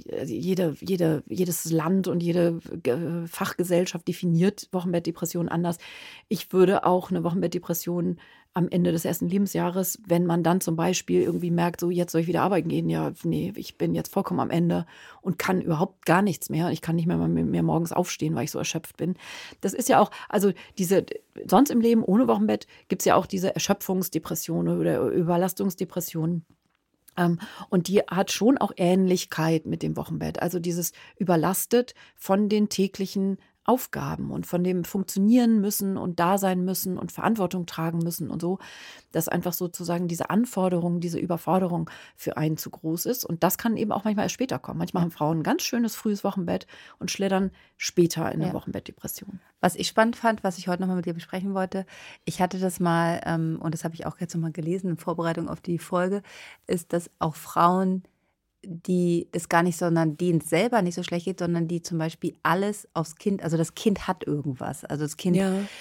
jedes Land und jede Fachgesellschaft definiert Wochenbettdepression anders. Ich würde auch eine Wochenbettdepression am Ende des ersten Lebensjahres, wenn man dann zum Beispiel irgendwie merkt, so jetzt soll ich wieder arbeiten gehen, ja, nee, ich bin jetzt vollkommen am Ende und kann überhaupt gar nichts mehr. Ich kann nicht mehr morgens aufstehen, weil ich so erschöpft bin. Das ist ja auch, also sonst im Leben ohne Wochenbett gibt es ja auch diese Erschöpfungsdepression oder Überlastungsdepression. Und die hat schon auch Ähnlichkeit mit dem Wochenbett. Also dieses überlastet von den täglichen Aufgaben und von dem funktionieren müssen und da sein müssen und Verantwortung tragen müssen und so, dass einfach sozusagen diese Anforderung, diese Überforderung für einen zu groß ist. Und das kann eben auch manchmal erst später kommen. Manchmal haben Frauen ein ganz schönes frühes Wochenbett und schlittern später in eine Wochenbettdepression. Was ich spannend fand, was ich heute nochmal mit dir besprechen wollte, ich hatte das mal, und das habe ich auch jetzt nochmal gelesen in Vorbereitung auf die Folge, ist, dass auch Frauen, die das gar nicht, sondern denen es selber nicht so schlecht geht, sondern die zum Beispiel alles aufs Kind, also das Kind hat irgendwas, also das Kind,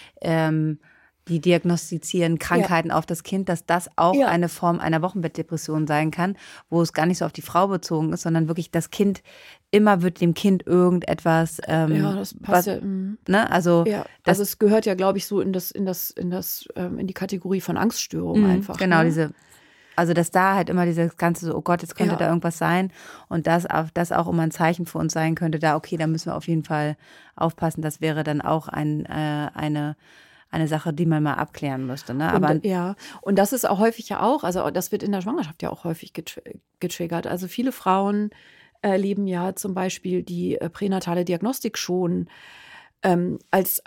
die diagnostizieren Krankheiten auf das Kind, dass das auch eine Form einer Wochenbettdepression sein kann, wo es gar nicht so auf die Frau bezogen ist, sondern wirklich das Kind, immer wird dem Kind irgendetwas, das passt ne, also also es gehört ja, glaube ich, so in die Kategorie von Angststörungen einfach. Genau, ne? Also dass da halt immer dieses ganze so, oh Gott, jetzt könnte da irgendwas sein und das auch immer ein Zeichen für uns sein könnte, da müssen wir auf jeden Fall aufpassen. Das wäre dann auch eine Sache, die man mal abklären müsste. Ne? Aber und das ist auch häufig also das wird in der Schwangerschaft ja auch häufig getriggert. Also viele Frauen erleben ja zum Beispiel die pränatale Diagnostik schon als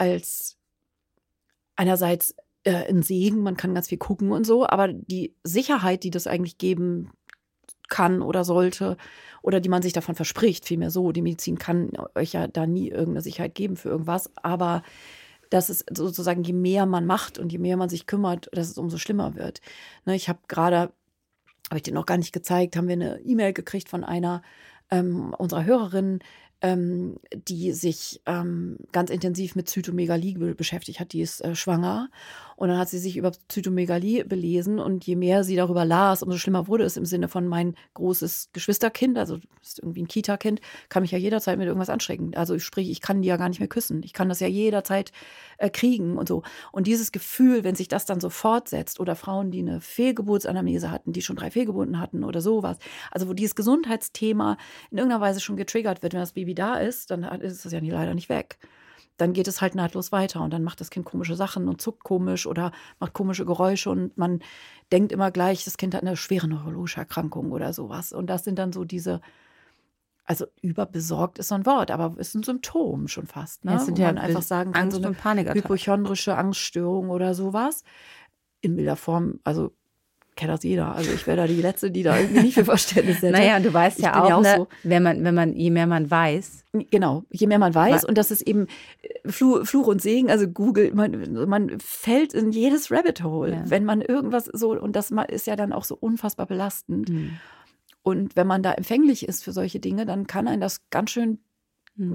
einerseits ein Segen, man kann ganz viel gucken und so, aber die Sicherheit, die das eigentlich geben kann oder sollte oder die man sich davon verspricht, vielmehr so, die Medizin kann euch ja da nie irgendeine Sicherheit geben für irgendwas, aber dass es sozusagen, je mehr man macht und je mehr man sich kümmert, dass es umso schlimmer wird. Ne, ich habe ich dir noch gar nicht gezeigt, haben wir eine E-Mail gekriegt von einer unserer Hörerinnen, die sich ganz intensiv mit Zytomegalie beschäftigt hat. Die ist schwanger und dann hat sie sich über Zytomegalie belesen und je mehr sie darüber las, umso schlimmer wurde es im Sinne von mein großes Geschwisterkind, also das ist irgendwie ein Kita-Kind, kann mich ja jederzeit mit irgendwas anstecken. Also sprich, ich kann die ja gar nicht mehr küssen. Ich kann das ja jederzeit kriegen und so. Und dieses Gefühl, wenn sich das dann so fortsetzt oder Frauen, die eine Fehlgeburtsanamnese hatten, die schon 3 Fehlgeburten hatten oder sowas, also wo dieses Gesundheitsthema in irgendeiner Weise schon getriggert wird, wenn das Baby da ist, dann ist es ja leider nicht weg. Dann geht es halt nahtlos weiter und dann macht das Kind komische Sachen und zuckt komisch oder macht komische Geräusche und man denkt immer gleich, das Kind hat eine schwere neurologische Erkrankung oder sowas. Und das sind dann so also überbesorgt ist so ein Wort, aber ist ein Symptom schon fast, ne? Es sind wo ja man einfach sagen kann, Angst- so eine und Panikattacken. hypochondrische Angststörung oder sowas. In milder Form, also kennt das jeder. Also ich wäre da die Letzte, die da irgendwie nicht für Verständnis hätte. Naja, du weißt ja auch, ne, so, je mehr man weiß. Genau, je mehr man weiß und das ist eben Fluch und Segen, also Google, man fällt in jedes Rabbit Hole, wenn man irgendwas so, und das ist ja dann auch so unfassbar belastend. Und wenn man da empfänglich ist für solche Dinge, dann kann einen das ganz schön,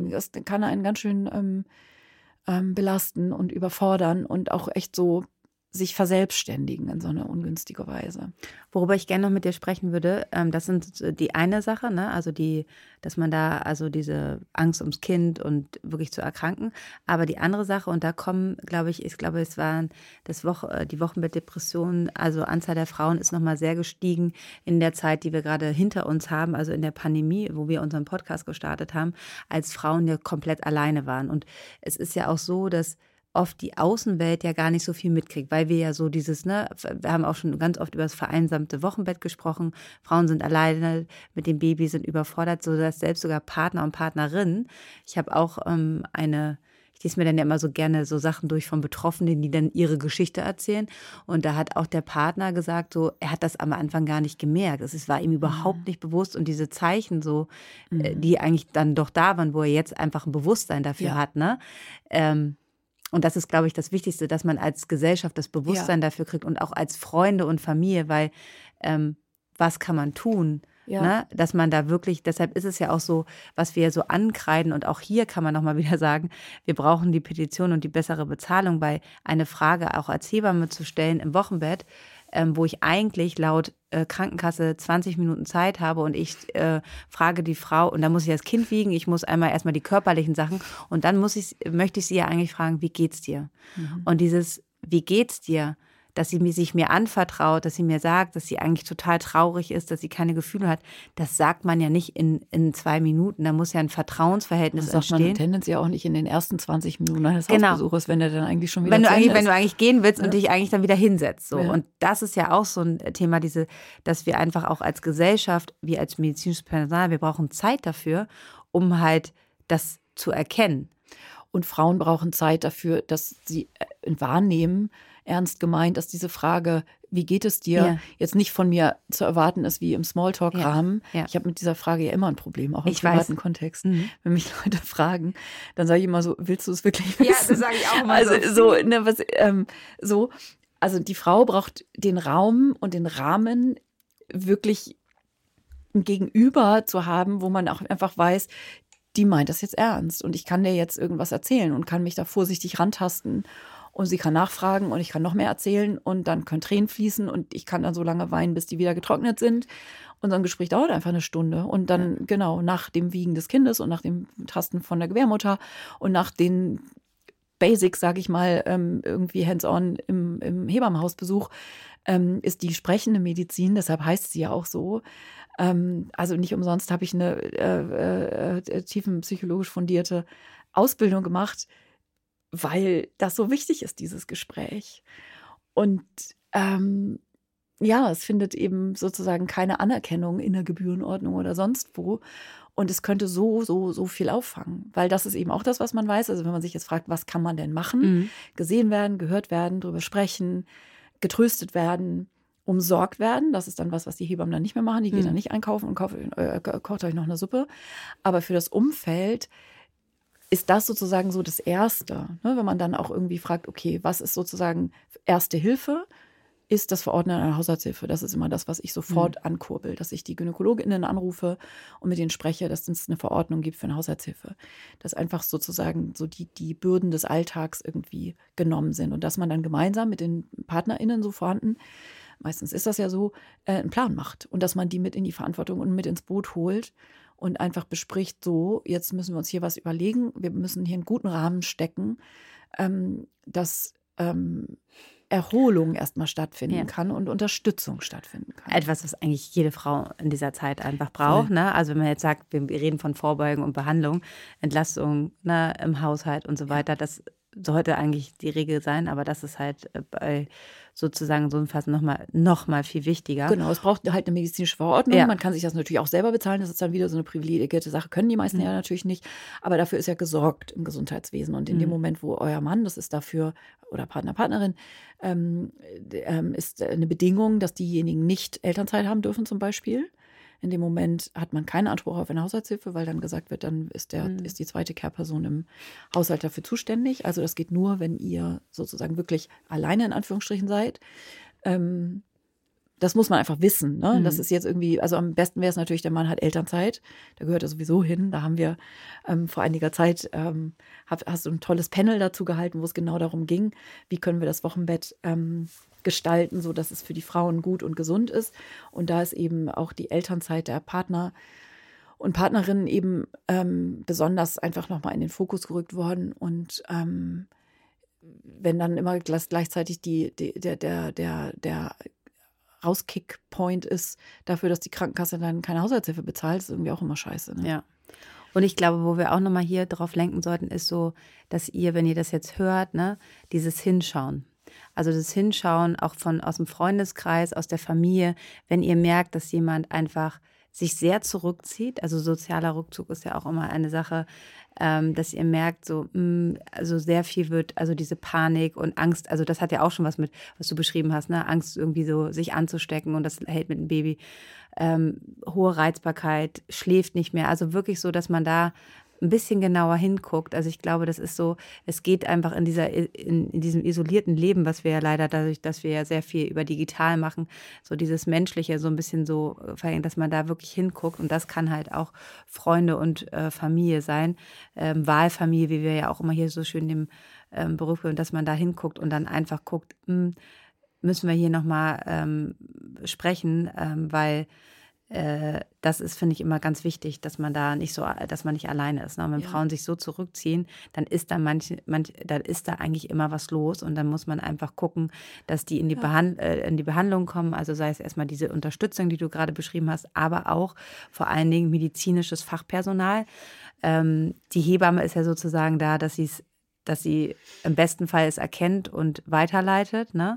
belasten und überfordern und auch echt so sich verselbstständigen in so eine ungünstige Weise. Worüber ich gerne noch mit dir sprechen würde, das sind die eine Sache, ne? Also dass man da, also diese Angst ums Kind und wirklich zu erkranken. Aber die andere Sache, und da kommen, es waren die Wochenbettdepressionen, also Anzahl der Frauen ist nochmal sehr gestiegen in der Zeit, die wir gerade hinter uns haben, also in der Pandemie, wo wir unseren Podcast gestartet haben, als Frauen ja komplett alleine waren. Und es ist ja auch so, dass oft die Außenwelt ja gar nicht so viel mitkriegt, weil wir ja so wir haben auch schon ganz oft über das vereinsamte Wochenbett gesprochen. Frauen sind alleine mit dem Baby, sind überfordert, sodass selbst sogar Partner und Partnerinnen. Ich habe auch ich lese mir dann ja immer so gerne so Sachen durch von Betroffenen, die dann ihre Geschichte erzählen. Und da hat auch der Partner gesagt, so, er hat das am Anfang gar nicht gemerkt. Es war ihm überhaupt nicht bewusst. Und diese Zeichen so, die eigentlich dann doch da waren, wo er jetzt einfach ein Bewusstsein dafür hat, ne? Und das ist, glaube ich, das Wichtigste, dass man als Gesellschaft das Bewusstsein dafür kriegt und auch als Freunde und Familie, weil was kann man tun? Ja. Ne? Dass man da wirklich, deshalb ist es ja auch so, was wir so ankreiden, und auch hier kann man nochmal wieder sagen, wir brauchen die Petition und die bessere Bezahlung, weil eine Frage auch als Hebamme zu stellen im Wochenbett, wo ich eigentlich laut Krankenkasse 20 Minuten Zeit habe und ich frage die Frau, und dann muss ich das Kind wiegen, ich muss einmal erstmal die körperlichen Sachen und dann möchte ich sie ja eigentlich fragen, wie geht's dir? Und dieses, wie geht's dir? Dass sie sich mir anvertraut, dass sie mir sagt, dass sie eigentlich total traurig ist, dass sie keine Gefühle hat, das sagt man ja nicht in 2 Minuten. Da muss ja ein Vertrauensverhältnis entstehen. Das sagt man tendenziell auch nicht in den ersten 20 Minuten eines Hausbesuches, wenn der dann eigentlich schon wieder wenn du eigentlich gehen willst und dich eigentlich dann wieder hinsetzt. So. Ja. Und das ist ja auch so ein Thema, dass wir einfach auch als Gesellschaft, wir als medizinisches Personal, wir brauchen Zeit dafür, um halt das zu erkennen. Und Frauen brauchen Zeit dafür, dass sie wahrnehmen, ernst gemeint, dass diese Frage, wie geht es dir, jetzt nicht von mir zu erwarten ist wie im Smalltalk-Rahmen. Ja. Ich habe mit dieser Frage ja immer ein Problem, auch im privaten Kontext. Wenn mich Leute fragen, dann sage ich immer so, willst du es wirklich wissen? Ja, das sage ich auch immer Also die Frau braucht den Raum und den Rahmen, wirklich ein Gegenüber zu haben, wo man auch einfach weiß, die meint das jetzt ernst und ich kann dir jetzt irgendwas erzählen und kann mich da vorsichtig rantasten. Und sie kann nachfragen und ich kann noch mehr erzählen und dann können Tränen fließen und ich kann dann so lange weinen, bis die wieder getrocknet sind. Und so ein Gespräch dauert einfach eine Stunde. Und dann nach dem Wiegen des Kindes und nach dem Tasten von der Gebärmutter und nach den Basics, sage ich mal, irgendwie hands-on im Hebammenhausbesuch, ist die sprechende Medizin, deshalb heißt sie ja auch so. Also nicht umsonst habe ich eine tiefenpsychologisch fundierte Ausbildung gemacht, weil das so wichtig ist, dieses Gespräch. Und es findet eben sozusagen keine Anerkennung in der Gebührenordnung oder sonst wo. Und es könnte so viel auffangen. Weil das ist eben auch das, was man weiß. Also wenn man sich jetzt fragt, was kann man denn machen? Gesehen werden, gehört werden, drüber sprechen, getröstet werden, umsorgt werden. Das ist dann was die Hebammen dann nicht mehr machen. Die gehen dann nicht einkaufen und kocht euch noch eine Suppe. Aber für das Umfeld ist das sozusagen so das Erste, ne? Wenn man dann auch irgendwie fragt, okay, was ist sozusagen Erste Hilfe, ist das Verordnen einer Haushaltshilfe. Das ist immer das, was ich sofort ankurbel, dass ich die GynäkologInnen anrufe und mit denen spreche, dass es eine Verordnung gibt für eine Haushaltshilfe. Dass einfach sozusagen so die Bürden des Alltags irgendwie genommen sind und dass man dann gemeinsam mit den PartnerInnen so vorhanden, meistens ist das ja so, einen Plan macht und dass man die mit in die Verantwortung und mit ins Boot holt und einfach bespricht, so, jetzt müssen wir uns hier was überlegen, wir müssen hier einen guten Rahmen stecken, dass Erholung erstmal stattfinden kann und Unterstützung stattfinden kann. Etwas, was eigentlich jede Frau in dieser Zeit einfach braucht. Ne? Also wenn man jetzt sagt, wir reden von Vorbeugung und Behandlung, Entlastung, ne, im Haushalt und so weiter, das sollte eigentlich die Regel sein, aber das ist halt bei sozusagen so einem Fall noch mal viel wichtiger. Genau, es braucht halt eine medizinische Verordnung. Ja. Man kann sich das natürlich auch selber bezahlen. Das ist dann wieder so eine privilegierte Sache. Können die meisten ja natürlich nicht. Aber dafür ist ja gesorgt im Gesundheitswesen. Und in dem Moment, wo euer Mann, das ist dafür, oder Partner, Partnerin, ist eine Bedingung, dass diejenigen nicht Elternzeit haben dürfen zum Beispiel. In dem Moment hat man keinen Anspruch auf eine Haushaltshilfe, weil dann gesagt wird, dann ist die zweite Care-Person im Haushalt dafür zuständig. Also das geht nur, wenn ihr sozusagen wirklich alleine in Anführungsstrichen seid. Dann das muss man einfach wissen. Ne? Das ist jetzt irgendwie, also am besten wäre es natürlich, der Mann hat Elternzeit. Da gehört er sowieso hin. Da haben wir vor einiger Zeit, hast du ein tolles Panel dazu gehalten, wo es genau darum ging, wie können wir das Wochenbett gestalten, so dass es für die Frauen gut und gesund ist. Und da ist eben auch die Elternzeit der Partner und Partnerinnen eben besonders einfach nochmal in den Fokus gerückt worden. Und wenn dann immer gleichzeitig der Rauskick-Point ist dafür, dass die Krankenkasse dann keine Haushaltshilfe bezahlt, ist irgendwie auch immer scheiße. Ne? Ja. Und ich glaube, wo wir auch nochmal hier drauf lenken sollten, ist so, dass ihr, wenn ihr das jetzt hört, ne, dieses Hinschauen. Also das Hinschauen auch aus dem Freundeskreis, aus der Familie, wenn ihr merkt, dass jemand einfach sich sehr zurückzieht, also sozialer Rückzug ist ja auch immer eine Sache, dass ihr merkt, so, also sehr viel wird, also diese Panik und Angst, also das hat ja auch schon was mit, was du beschrieben hast, ne, Angst irgendwie so sich anzustecken und das hält mit dem Baby, hohe Reizbarkeit, schläft nicht mehr, also wirklich so, dass man da ein bisschen genauer hinguckt. Also ich glaube, das ist so, es geht einfach in diesem isolierten Leben, was wir ja leider dadurch, dass wir ja sehr viel über digital machen, so dieses Menschliche so ein bisschen so, dass man da wirklich hinguckt und das kann halt auch Freunde und Familie sein, Wahlfamilie, wie wir ja auch immer hier so schön im Beruf hören, dass man da hinguckt und dann einfach guckt, müssen wir hier nochmal sprechen, weil das ist, finde ich, immer ganz wichtig, dass man da nicht so, dass man nicht alleine ist. Ne? Wenn Frauen sich so zurückziehen, dann ist da dann ist da eigentlich immer was los und dann muss man einfach gucken, dass die in die Behandlung kommen. Also sei es erstmal diese Unterstützung, die du gerade beschrieben hast, aber auch vor allen Dingen medizinisches Fachpersonal. Die Hebamme ist ja sozusagen da, dass sie im besten Fall es erkennt und weiterleitet. Ne?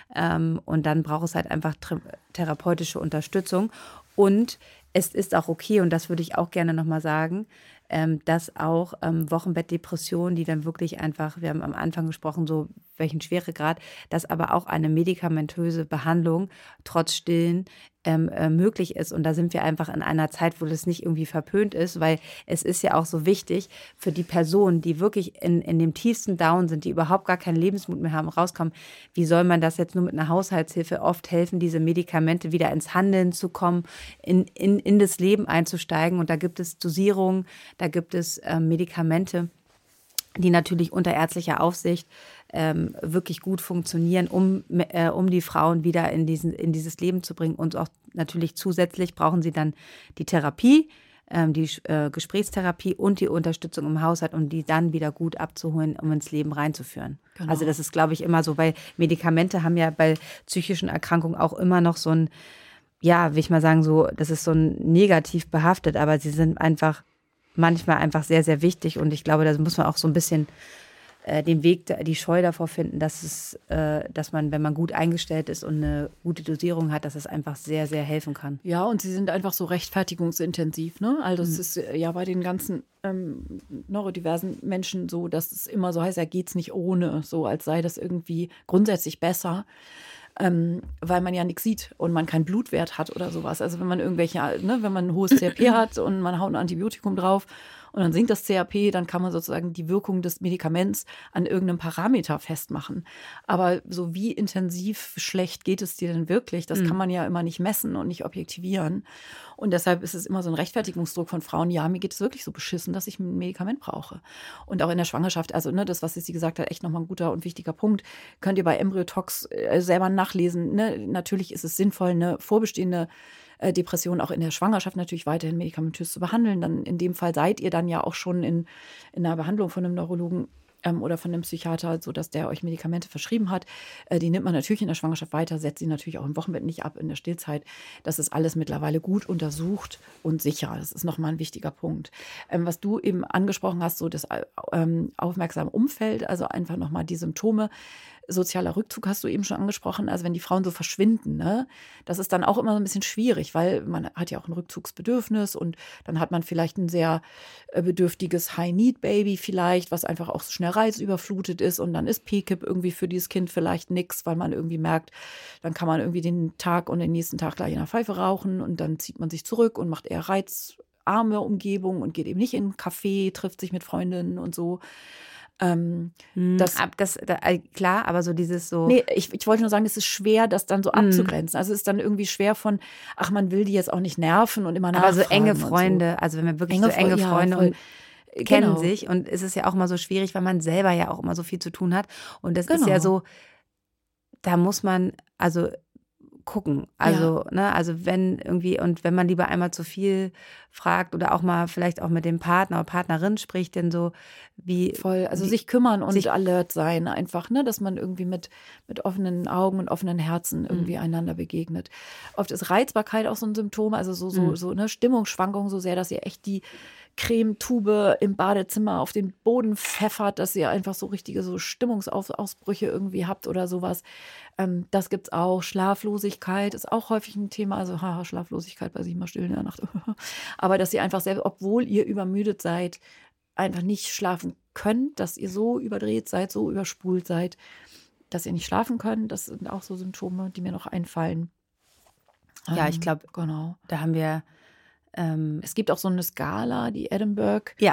Und dann braucht es halt einfach therapeutische Unterstützung. Und es ist auch okay, und das würde ich auch gerne nochmal sagen, dass auch Wochenbettdepressionen, die dann wirklich einfach, wir haben am Anfang gesprochen, so welchen Schweregrad, dass aber auch eine medikamentöse Behandlung trotz Stillen möglich ist. Und da sind wir einfach in einer Zeit, wo das nicht irgendwie verpönt ist, weil es ist ja auch so wichtig für die Personen, die wirklich in dem tiefsten Down sind, die überhaupt gar keinen Lebensmut mehr haben, rauskommen. Wie soll man das jetzt nur mit einer Haushaltshilfe? Oft helfen diese Medikamente wieder ins Handeln zu kommen, in das Leben einzusteigen. Und da gibt es Dosierungen, da gibt es Medikamente, die natürlich unter ärztlicher Aufsicht wirklich gut funktionieren, um die Frauen wieder in dieses Leben zu bringen. Und auch natürlich zusätzlich brauchen sie dann die Therapie, die Gesprächstherapie und die Unterstützung im Haushalt, um die dann wieder gut abzuholen, um ins Leben reinzuführen. Genau. Also das ist, glaube ich, immer so, weil Medikamente haben ja bei psychischen Erkrankungen auch immer noch so ein, ja, will ich mal sagen, so, das ist so ein negativ behaftet, aber sie sind einfach manchmal einfach sehr, sehr wichtig und ich glaube, da muss man auch so ein bisschen den Weg, die Scheu davor finden, dass man, wenn man gut eingestellt ist und eine gute Dosierung hat, dass es einfach sehr, sehr helfen kann. Ja, und sie sind einfach so rechtfertigungsintensiv, ne? Also es ist ja bei den ganzen neurodiversen Menschen so, dass es immer so heißt, ja, geht's nicht ohne, so als sei das irgendwie grundsätzlich besser. Weil man ja nichts sieht und man keinen Blutwert hat oder sowas. Also wenn man wenn man ein hohes CRP hat und man haut ein Antibiotikum drauf und dann sinkt das CRP, dann kann man sozusagen die Wirkung des Medikaments an irgendeinem Parameter festmachen. Aber so wie intensiv schlecht geht es dir denn wirklich, das kann man ja immer nicht messen und nicht objektivieren. Und deshalb ist es immer so ein Rechtfertigungsdruck von Frauen, ja, mir geht es wirklich so beschissen, dass ich ein Medikament brauche. Und auch in der Schwangerschaft, also das, was sie gesagt hat, echt nochmal ein guter und wichtiger Punkt, könnt ihr bei Embryotox selber nachlesen. Ne? Natürlich ist es sinnvoll, eine vorbestehende Depression auch in der Schwangerschaft natürlich weiterhin medikamentös zu behandeln. Dann in dem Fall seid ihr dann ja auch schon in einer Behandlung von einem Neurologen oder von einem Psychiater, sodass der euch Medikamente verschrieben hat. Die nimmt man natürlich in der Schwangerschaft weiter, setzt sie natürlich auch im Wochenbett nicht ab, in der Stillzeit. Das ist alles mittlerweile gut untersucht und sicher. Das ist nochmal ein wichtiger Punkt. Was du eben angesprochen hast, so das aufmerksame Umfeld, also einfach nochmal die Symptome. Sozialer Rückzug hast du eben schon angesprochen, also wenn die Frauen so verschwinden, ne, das ist dann auch immer so ein bisschen schwierig, weil man hat ja auch ein Rückzugsbedürfnis und dann hat man vielleicht ein sehr bedürftiges High-Need-Baby vielleicht, was einfach auch so schnell reizüberflutet ist und dann ist PKIP irgendwie für dieses Kind vielleicht nix, weil man irgendwie merkt, dann kann man irgendwie den Tag und den nächsten Tag gleich in der Pfeife rauchen und dann zieht man sich zurück und macht eher reizarme Umgebung und geht eben nicht in einen Café, trifft sich mit Freundinnen und so. Klar, aber so dieses so. Nee, ich wollte nur sagen, es ist schwer, das dann so abzugrenzen. Also es ist dann irgendwie schwer von, man will die jetzt auch nicht nerven und immer nachfragen. Aber so enge und Freunde, so. also wenn wir wirklich so enge Freunde voll. und kennen Genau. sich und es ist ja auch mal so schwierig, weil man selber ja auch immer so viel zu tun hat und das ist Genau. ja so, da muss man also gucken, also also wenn irgendwie und wenn man lieber einmal zu viel fragt oder auch mal vielleicht auch mit dem Partner oder Partnerin spricht, denn so wie voll, also sich kümmern und alert sein einfach, ne, dass man irgendwie mit offenen Augen und offenen Herzen irgendwie einander begegnet. Oft ist Reizbarkeit auch so ein Symptom, also so eine Stimmungsschwankung so sehr, dass ihr echt die Cremetube im Badezimmer auf den Boden pfeffert, dass ihr einfach so richtige so Stimmungsausbrüche irgendwie habt oder sowas. Das gibt's auch. Schlaflosigkeit ist auch häufig ein Thema. Also Schlaflosigkeit bei sich mal still in der Nacht. Aber dass ihr einfach selbst, obwohl ihr übermüdet seid, einfach nicht schlafen könnt, dass ihr so überdreht seid, so überspult seid, dass ihr nicht schlafen könnt. Das sind auch so Symptome, die mir noch einfallen. Ja, ich glaube, genau. Da haben wir es gibt auch so eine Skala, die Edinburgh. Ja.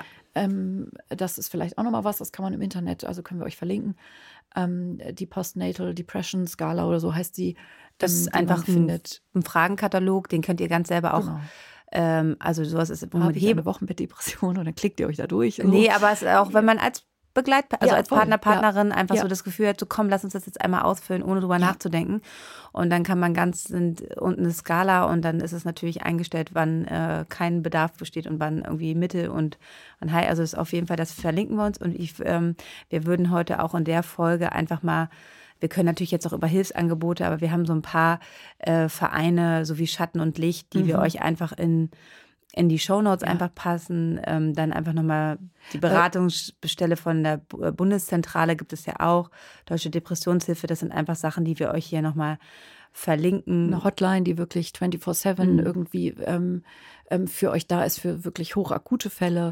Das ist vielleicht auch nochmal was, das kann man im Internet, also können wir euch verlinken. Die Postnatal Depression Skala oder so heißt sie. Das ist einfach ein Fragenkatalog, den könnt ihr ganz selber auch. Genau. Also sowas ist Habe ich eine Wochenbettdepression und dann klickt ihr euch da durch. So. Nee, aber es ist auch, wenn man als als voll. Partnerin einfach so das Gefühl hat, so komm, lass uns das jetzt einmal ausfüllen, ohne drüber nachzudenken. Und dann kann man unten eine Skala und dann ist es natürlich eingestellt, wann kein Bedarf besteht und wann irgendwie Mittel und High. Also ist auf jeden Fall, das verlinken wir uns. Und wir würden heute auch in der Folge einfach mal, wir können natürlich jetzt auch über Hilfsangebote, aber wir haben so ein paar Vereine, so wie Schatten und Licht, die wir euch einfach in die Shownotes einfach passen. Dann einfach nochmal die Beratungsstelle von der Bundeszentrale gibt es ja auch. Deutsche Depressionshilfe, das sind einfach Sachen, die wir euch hier nochmal verlinken. Eine Hotline, die wirklich 24/7 irgendwie für euch da ist, für wirklich hochakute Fälle.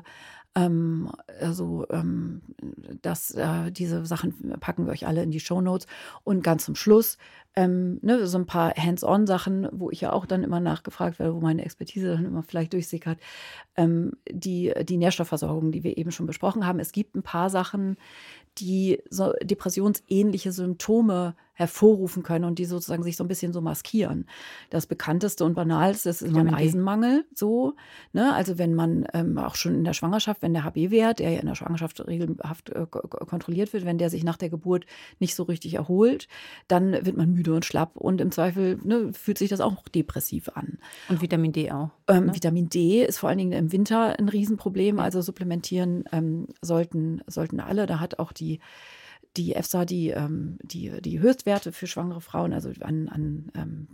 Diese Sachen packen wir euch alle in die Shownotes. Und ganz zum Schluss so ein paar Hands-on-Sachen, wo ich ja auch dann immer nachgefragt werde, wo meine Expertise dann immer vielleicht durchsickert. Die Nährstoffversorgung, die wir eben schon besprochen haben. Es gibt ein paar Sachen, die so depressionsähnliche Symptome hervorrufen können und die sozusagen sich so ein bisschen so maskieren. Das bekannteste und banalste ist immer ein Eisenmangel. So, ne? Also wenn man auch schon in der Schwangerschaft, wenn der HB-Wert, der ja in der Schwangerschaft regelhaft kontrolliert wird, wenn der sich nach der Geburt nicht so richtig erholt, dann wird man müde und schlapp und im Zweifel fühlt sich das auch depressiv an. Und Vitamin D auch. Vitamin D ist vor allen Dingen im Winter ein Riesenproblem, also supplementieren sollten alle. Da hat auch die EFSA die Höchstwerte für schwangere Frauen, also an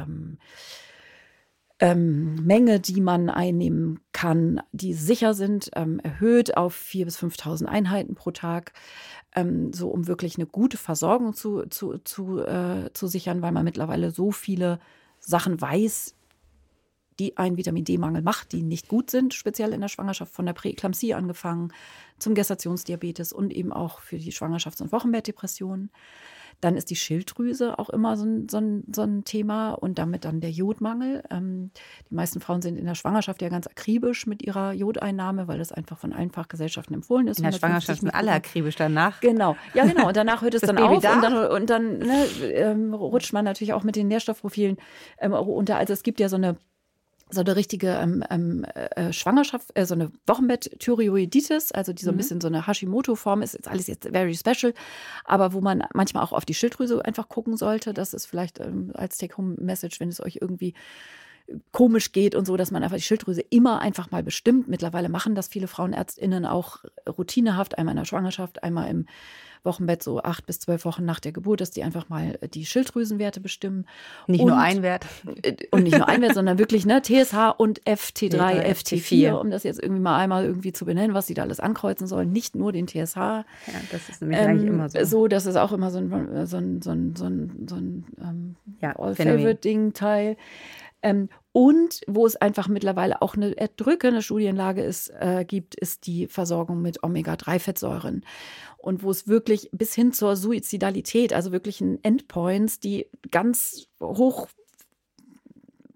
Menge, die man einnehmen kann, die sicher sind, erhöht auf 4.000 bis 5.000 Einheiten pro Tag, so um wirklich eine gute Versorgung zu sichern, weil man mittlerweile so viele Sachen weiß, die einen Vitamin-D-Mangel macht, die nicht gut sind, speziell in der Schwangerschaft, von der Präeklampsie angefangen, zum Gestationsdiabetes und eben auch für die Schwangerschafts- und Wochenbettdepressionen. Dann ist die Schilddrüse auch immer so ein Thema und damit dann der Jodmangel. Die meisten Frauen sind in der Schwangerschaft ja ganz akribisch mit ihrer Jodeinnahme, weil das einfach von allen Fachgesellschaften empfohlen ist. In der Schwangerschaft sind alle akribisch danach. Genau, ja genau. Und danach hört es dann Baby auf und dann rutscht man natürlich auch mit den Nährstoffprofilen unter. Also es gibt ja so eine richtige Schwangerschaft, so eine Wochenbett-Thyreoiditis, also die so ein bisschen so eine Hashimoto-Form ist, alles jetzt very special, aber wo man manchmal auch auf die Schilddrüse einfach gucken sollte. Das ist vielleicht als Take-Home-Message, wenn es euch irgendwie komisch geht und so, dass man einfach die Schilddrüse immer einfach mal bestimmt. Mittlerweile machen das viele FrauenärztInnen auch routinehaft, einmal in der Schwangerschaft, einmal im Wochenbett, so 8 bis 12 Wochen nach der Geburt, dass die einfach mal die Schilddrüsenwerte bestimmen. Nicht nur ein Wert. Und nicht nur ein Wert, sondern wirklich TSH und FT3, FT4, um das jetzt irgendwie mal einmal irgendwie zu benennen, was sie da alles ankreuzen sollen. Nicht nur den TSH. Ja, das ist nämlich eigentlich immer so. So, das ist auch immer so ein All-Favorite-Ding-Teil. Und wo es einfach mittlerweile auch eine erdrückende Studienlage gibt, ist die Versorgung mit Omega-3-Fettsäuren. Und wo es wirklich bis hin zur Suizidalität, also wirklichen Endpoints, die ganz hoch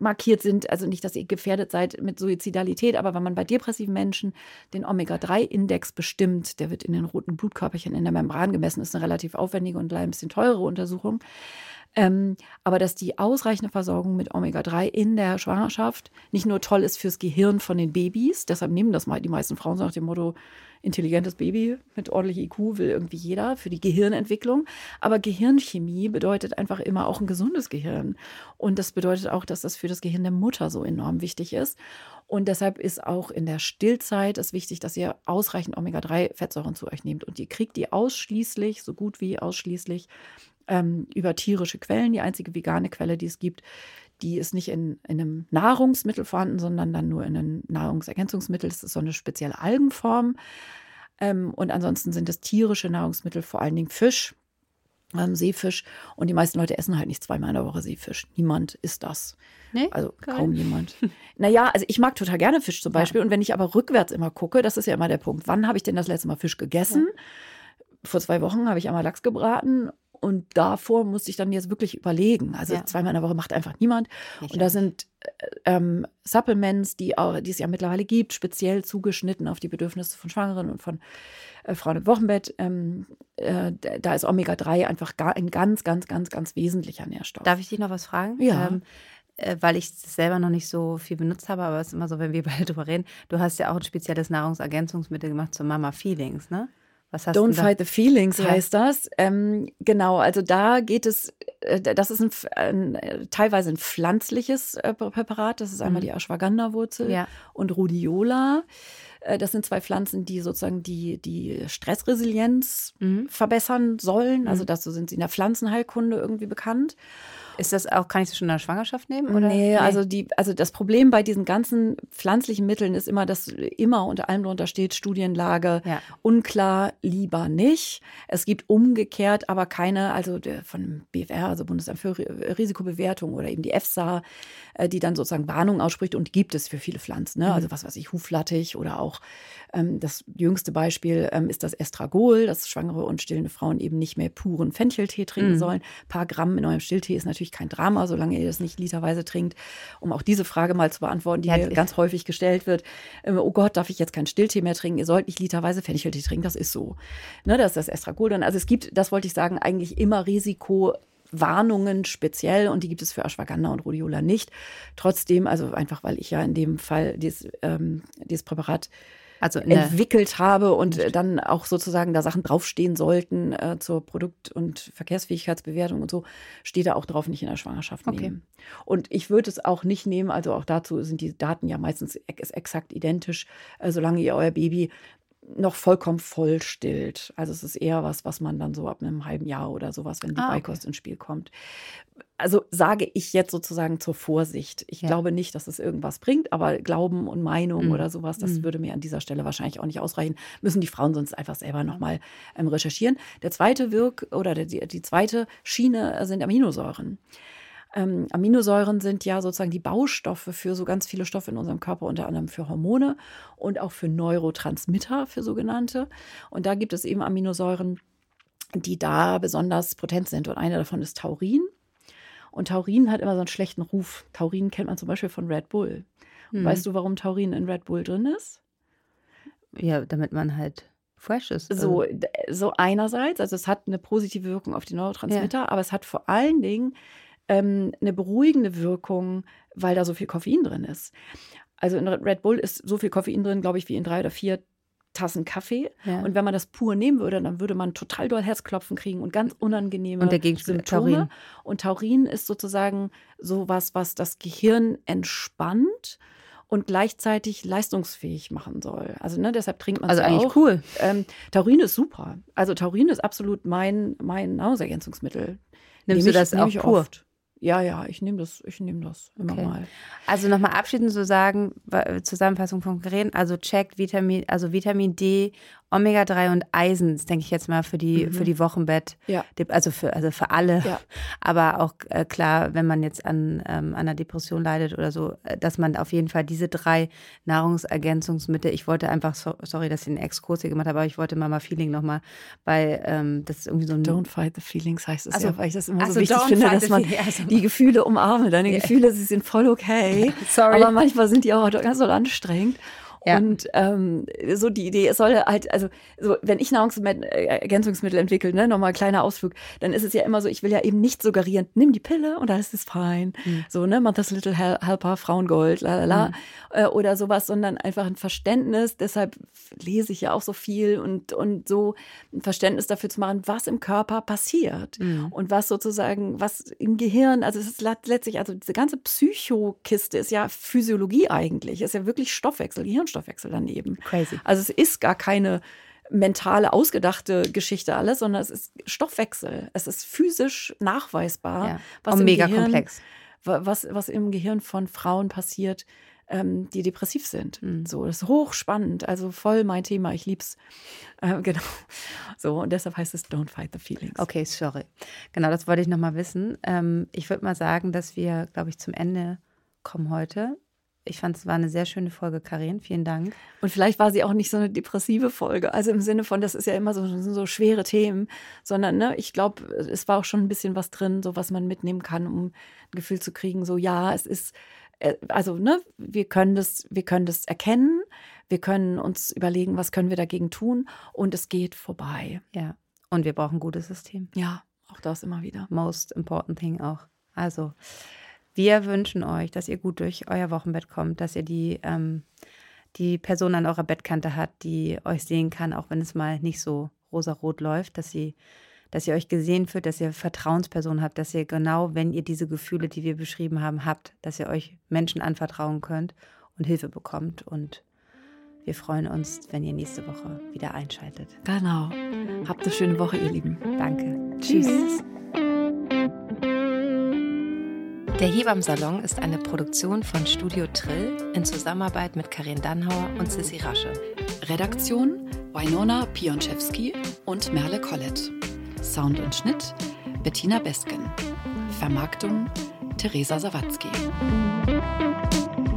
markiert sind, also nicht, dass ihr gefährdet seid mit Suizidalität, aber wenn man bei depressiven Menschen den Omega-3-Index bestimmt, der wird in den roten Blutkörperchen in der Membran gemessen, ist eine relativ aufwendige und ein bisschen teurere Untersuchung. Aber dass die ausreichende Versorgung mit Omega-3 in der Schwangerschaft nicht nur toll ist fürs Gehirn von den Babys, deshalb nehmen das mal die meisten Frauen so nach dem Motto, intelligentes Baby mit ordentlichem IQ will irgendwie jeder für die Gehirnentwicklung. Aber Gehirnchemie bedeutet einfach immer auch ein gesundes Gehirn. Und das bedeutet auch, dass das für das Gehirn der Mutter so enorm wichtig ist. Und deshalb ist auch in der Stillzeit es wichtig, dass ihr ausreichend Omega-3-Fettsäuren zu euch nehmt. Und ihr kriegt die ausschließlich, so gut wie ausschließlich, über tierische Quellen. Die einzige vegane Quelle, die es gibt, die ist nicht in einem Nahrungsmittel vorhanden, sondern dann nur in einem Nahrungsergänzungsmittel. Das ist so eine spezielle Algenform. Und ansonsten sind es tierische Nahrungsmittel, vor allen Dingen Fisch, Seefisch. Und die meisten Leute essen halt nicht 2-mal in der Woche Seefisch. Niemand isst das. Nee? Also kaum jemand. Naja, also ich mag total gerne Fisch zum Beispiel. Ja. Und wenn ich aber rückwärts immer gucke, das ist ja immer der Punkt, wann habe ich denn das letzte Mal Fisch gegessen? Ja. Vor 2 Wochen habe ich einmal Lachs gebraten. Und davor musste ich dann jetzt wirklich überlegen. Also 2-mal in der Woche macht einfach niemand. Und da sind Supplements, die es ja mittlerweile gibt, speziell zugeschnitten auf die Bedürfnisse von Schwangeren und von Frauen im Wochenbett. Da ist Omega-3 einfach ein ganz, ganz, ganz, ganz wesentlicher Nährstoff. Darf ich dich noch was fragen? Ja. Weil ich es selber noch nicht so viel benutzt habe, aber es ist immer so, wenn wir beide drüber reden. Du hast ja auch ein spezielles Nahrungsergänzungsmittel gemacht zur Mama Feelings, ne? Don't fight the feelings heißt das. Genau, also da geht es, das ist teilweise ein pflanzliches Präparat. Das ist einmal die Ashwagandha-Wurzel und Rhodiola. Das sind 2 Pflanzen, die sozusagen die Stressresilienz verbessern sollen. Also dazu sind sie in der Pflanzenheilkunde irgendwie bekannt. Ist das auch, kann ich das schon in der Schwangerschaft nehmen? Oder? Nee, also das Problem bei diesen ganzen pflanzlichen Mitteln ist immer, dass immer unter allem drunter steht, Studienlage unklar, lieber nicht. Es gibt umgekehrt aber keine, also von dem BFR, also Bundesamt für Risikobewertung oder eben die EFSA, die dann sozusagen Warnung ausspricht und die gibt es für viele Pflanzen. Ne? Also was weiß ich, Huflattich oder auch das jüngste Beispiel ist das Estragol, dass schwangere und stillende Frauen eben nicht mehr puren Fencheltee trinken sollen. Ein paar Gramm in eurem Stilltee ist natürlich kein Drama, solange ihr das nicht literweise trinkt. Um auch diese Frage mal zu beantworten, die mir ganz häufig gestellt wird. Oh Gott, darf ich jetzt keinen Stilltee mehr trinken? Ihr sollt nicht literweise Fencheltee trinken, das ist so. Ne, das ist das Estragol. Also es gibt, das wollte ich sagen, eigentlich immer Risikowarnungen speziell und die gibt es für Ashwagandha und Rhodiola nicht. Trotzdem, also einfach, weil ich ja in dem Fall dieses Präparat entwickelt habe und dann auch sozusagen da Sachen draufstehen sollten zur Produkt- und Verkehrsfähigkeitsbewertung und so, steht da auch drauf, nicht in der Schwangerschaft nehmen. Und ich würde es auch nicht nehmen, also auch dazu sind die Daten ja meistens exakt identisch, solange ihr euer Baby noch vollkommen voll stillt. Also es ist eher was man dann so ab einem halben Jahr oder sowas, wenn die Beikost ins Spiel kommt. Also sage ich jetzt sozusagen zur Vorsicht. Ich glaube nicht, dass es irgendwas bringt, aber Glauben und Meinung oder sowas, das würde mir an dieser Stelle wahrscheinlich auch nicht ausreichen. Müssen die Frauen sonst einfach selber nochmal recherchieren. Der zweite die zweite Schiene sind Aminosäuren. Aminosäuren sind ja sozusagen die Baustoffe für so ganz viele Stoffe in unserem Körper, unter anderem für Hormone und auch für Neurotransmitter, für sogenannte. Und da gibt es eben Aminosäuren, die da besonders potent sind. Und eine davon ist Taurin. Und Taurin hat immer so einen schlechten Ruf. Taurin kennt man zum Beispiel von Red Bull. Weißt du, warum Taurin in Red Bull drin ist? Ja, damit man halt fresh ist. So einerseits, also es hat eine positive Wirkung auf die Neurotransmitter, aber es hat vor allen Dingen eine beruhigende Wirkung, weil da so viel Koffein drin ist. Also in Red Bull ist so viel Koffein drin, glaube ich, wie in 3 oder 4 Tassen Kaffee. Ja. Und wenn man das pur nehmen würde, dann würde man total doll Herzklopfen kriegen und ganz unangenehme Symptome. Taurin. Und Taurin ist sozusagen sowas, was das Gehirn entspannt und gleichzeitig leistungsfähig machen soll. Also deshalb trinkt man es auch. Also eigentlich cool. Taurin ist super. Also Taurin ist absolut mein Nahrungsergänzungsmittel. Nimmst du das auch pur? Oft. Ja, ich nehme das immer mal. Also nochmal abschließend zu sagen, Zusammenfassung von Karen, also checkt Vitamin D, Omega-3 und Eisen, das denke ich jetzt mal für die Wochenbett, also für alle, aber auch klar, wenn man jetzt an einer Depression leidet oder so, dass man auf jeden Fall diese 3 Nahrungsergänzungsmittel, ich wollte einfach, sorry, dass ich einen Exkurs hier gemacht habe, aber ich wollte Mama Feeling nochmal, weil das ist irgendwie so ein... Don't fight the feelings heißt es weil ich das immer so wichtig finde, dass man die Gefühle umarme. Deine Gefühle, sie sind voll okay, aber manchmal sind die auch ganz so anstrengend. Ja. Und so die Idee, es soll halt, also so, wenn ich Nahrungsergänzungsmittel entwickle, ne, nochmal ein kleiner Ausflug, dann ist es ja immer so, ich will ja eben nicht suggerieren, nimm die Pille und alles ist fein. So, ne, Mother's Little Helper, Frauengold, oder sowas, sondern einfach ein Verständnis, deshalb lese ich ja auch so viel und so ein Verständnis dafür zu machen, was im Körper passiert und was sozusagen, was im Gehirn, also es ist letztlich, also diese ganze Psychokiste ist ja Physiologie eigentlich, ist ja wirklich Stoffwechsel, Gehirnstoffwechsel daneben. Crazy. Also es ist gar keine mentale, ausgedachte Geschichte alles, sondern es ist Stoffwechsel. Es ist physisch nachweisbar, was im mega Gehirn, komplex. Was im Gehirn von Frauen passiert, die depressiv sind. So, das ist hochspannend, also voll mein Thema, ich lieb's. Genau. So, und deshalb heißt es Don't Fight the Feelings. Okay, sorry. Genau, das wollte ich nochmal wissen. Ich würde mal sagen, dass wir, glaube ich, zum Ende kommen heute. Ich fand, es war eine sehr schöne Folge, Karin. Vielen Dank. Und vielleicht war sie auch nicht so eine depressive Folge. Also im Sinne von, das ist ja immer so schwere Themen, sondern ne, ich glaube, es war auch schon ein bisschen was drin, so was man mitnehmen kann, um ein Gefühl zu kriegen, so ja, es ist, also ne, wir können das erkennen, wir können uns überlegen, was können wir dagegen tun und es geht vorbei. Ja, und wir brauchen ein gutes System. Ja, auch das immer wieder. Most important thing auch. Also wir wünschen euch, dass ihr gut durch euer Wochenbett kommt, dass ihr die Person an eurer Bettkante habt, die euch sehen kann, auch wenn es mal nicht so rosarot läuft, dass ihr euch gesehen fühlt, dass ihr Vertrauenspersonen habt, dass ihr genau, wenn ihr diese Gefühle, die wir beschrieben haben, habt, dass ihr euch Menschen anvertrauen könnt und Hilfe bekommt. Und wir freuen uns, wenn ihr nächste Woche wieder einschaltet. Genau. Habt eine schöne Woche, ihr Lieben. Danke. Tschüss. Der Hebammsalon ist eine Produktion von Studio Trill in Zusammenarbeit mit Karin Dannhauer und Sissi Rasche. Redaktion Wynona Pionczewski und Merle Collett. Sound und Schnitt Bettina Besken. Vermarktung Theresa Sawatzki.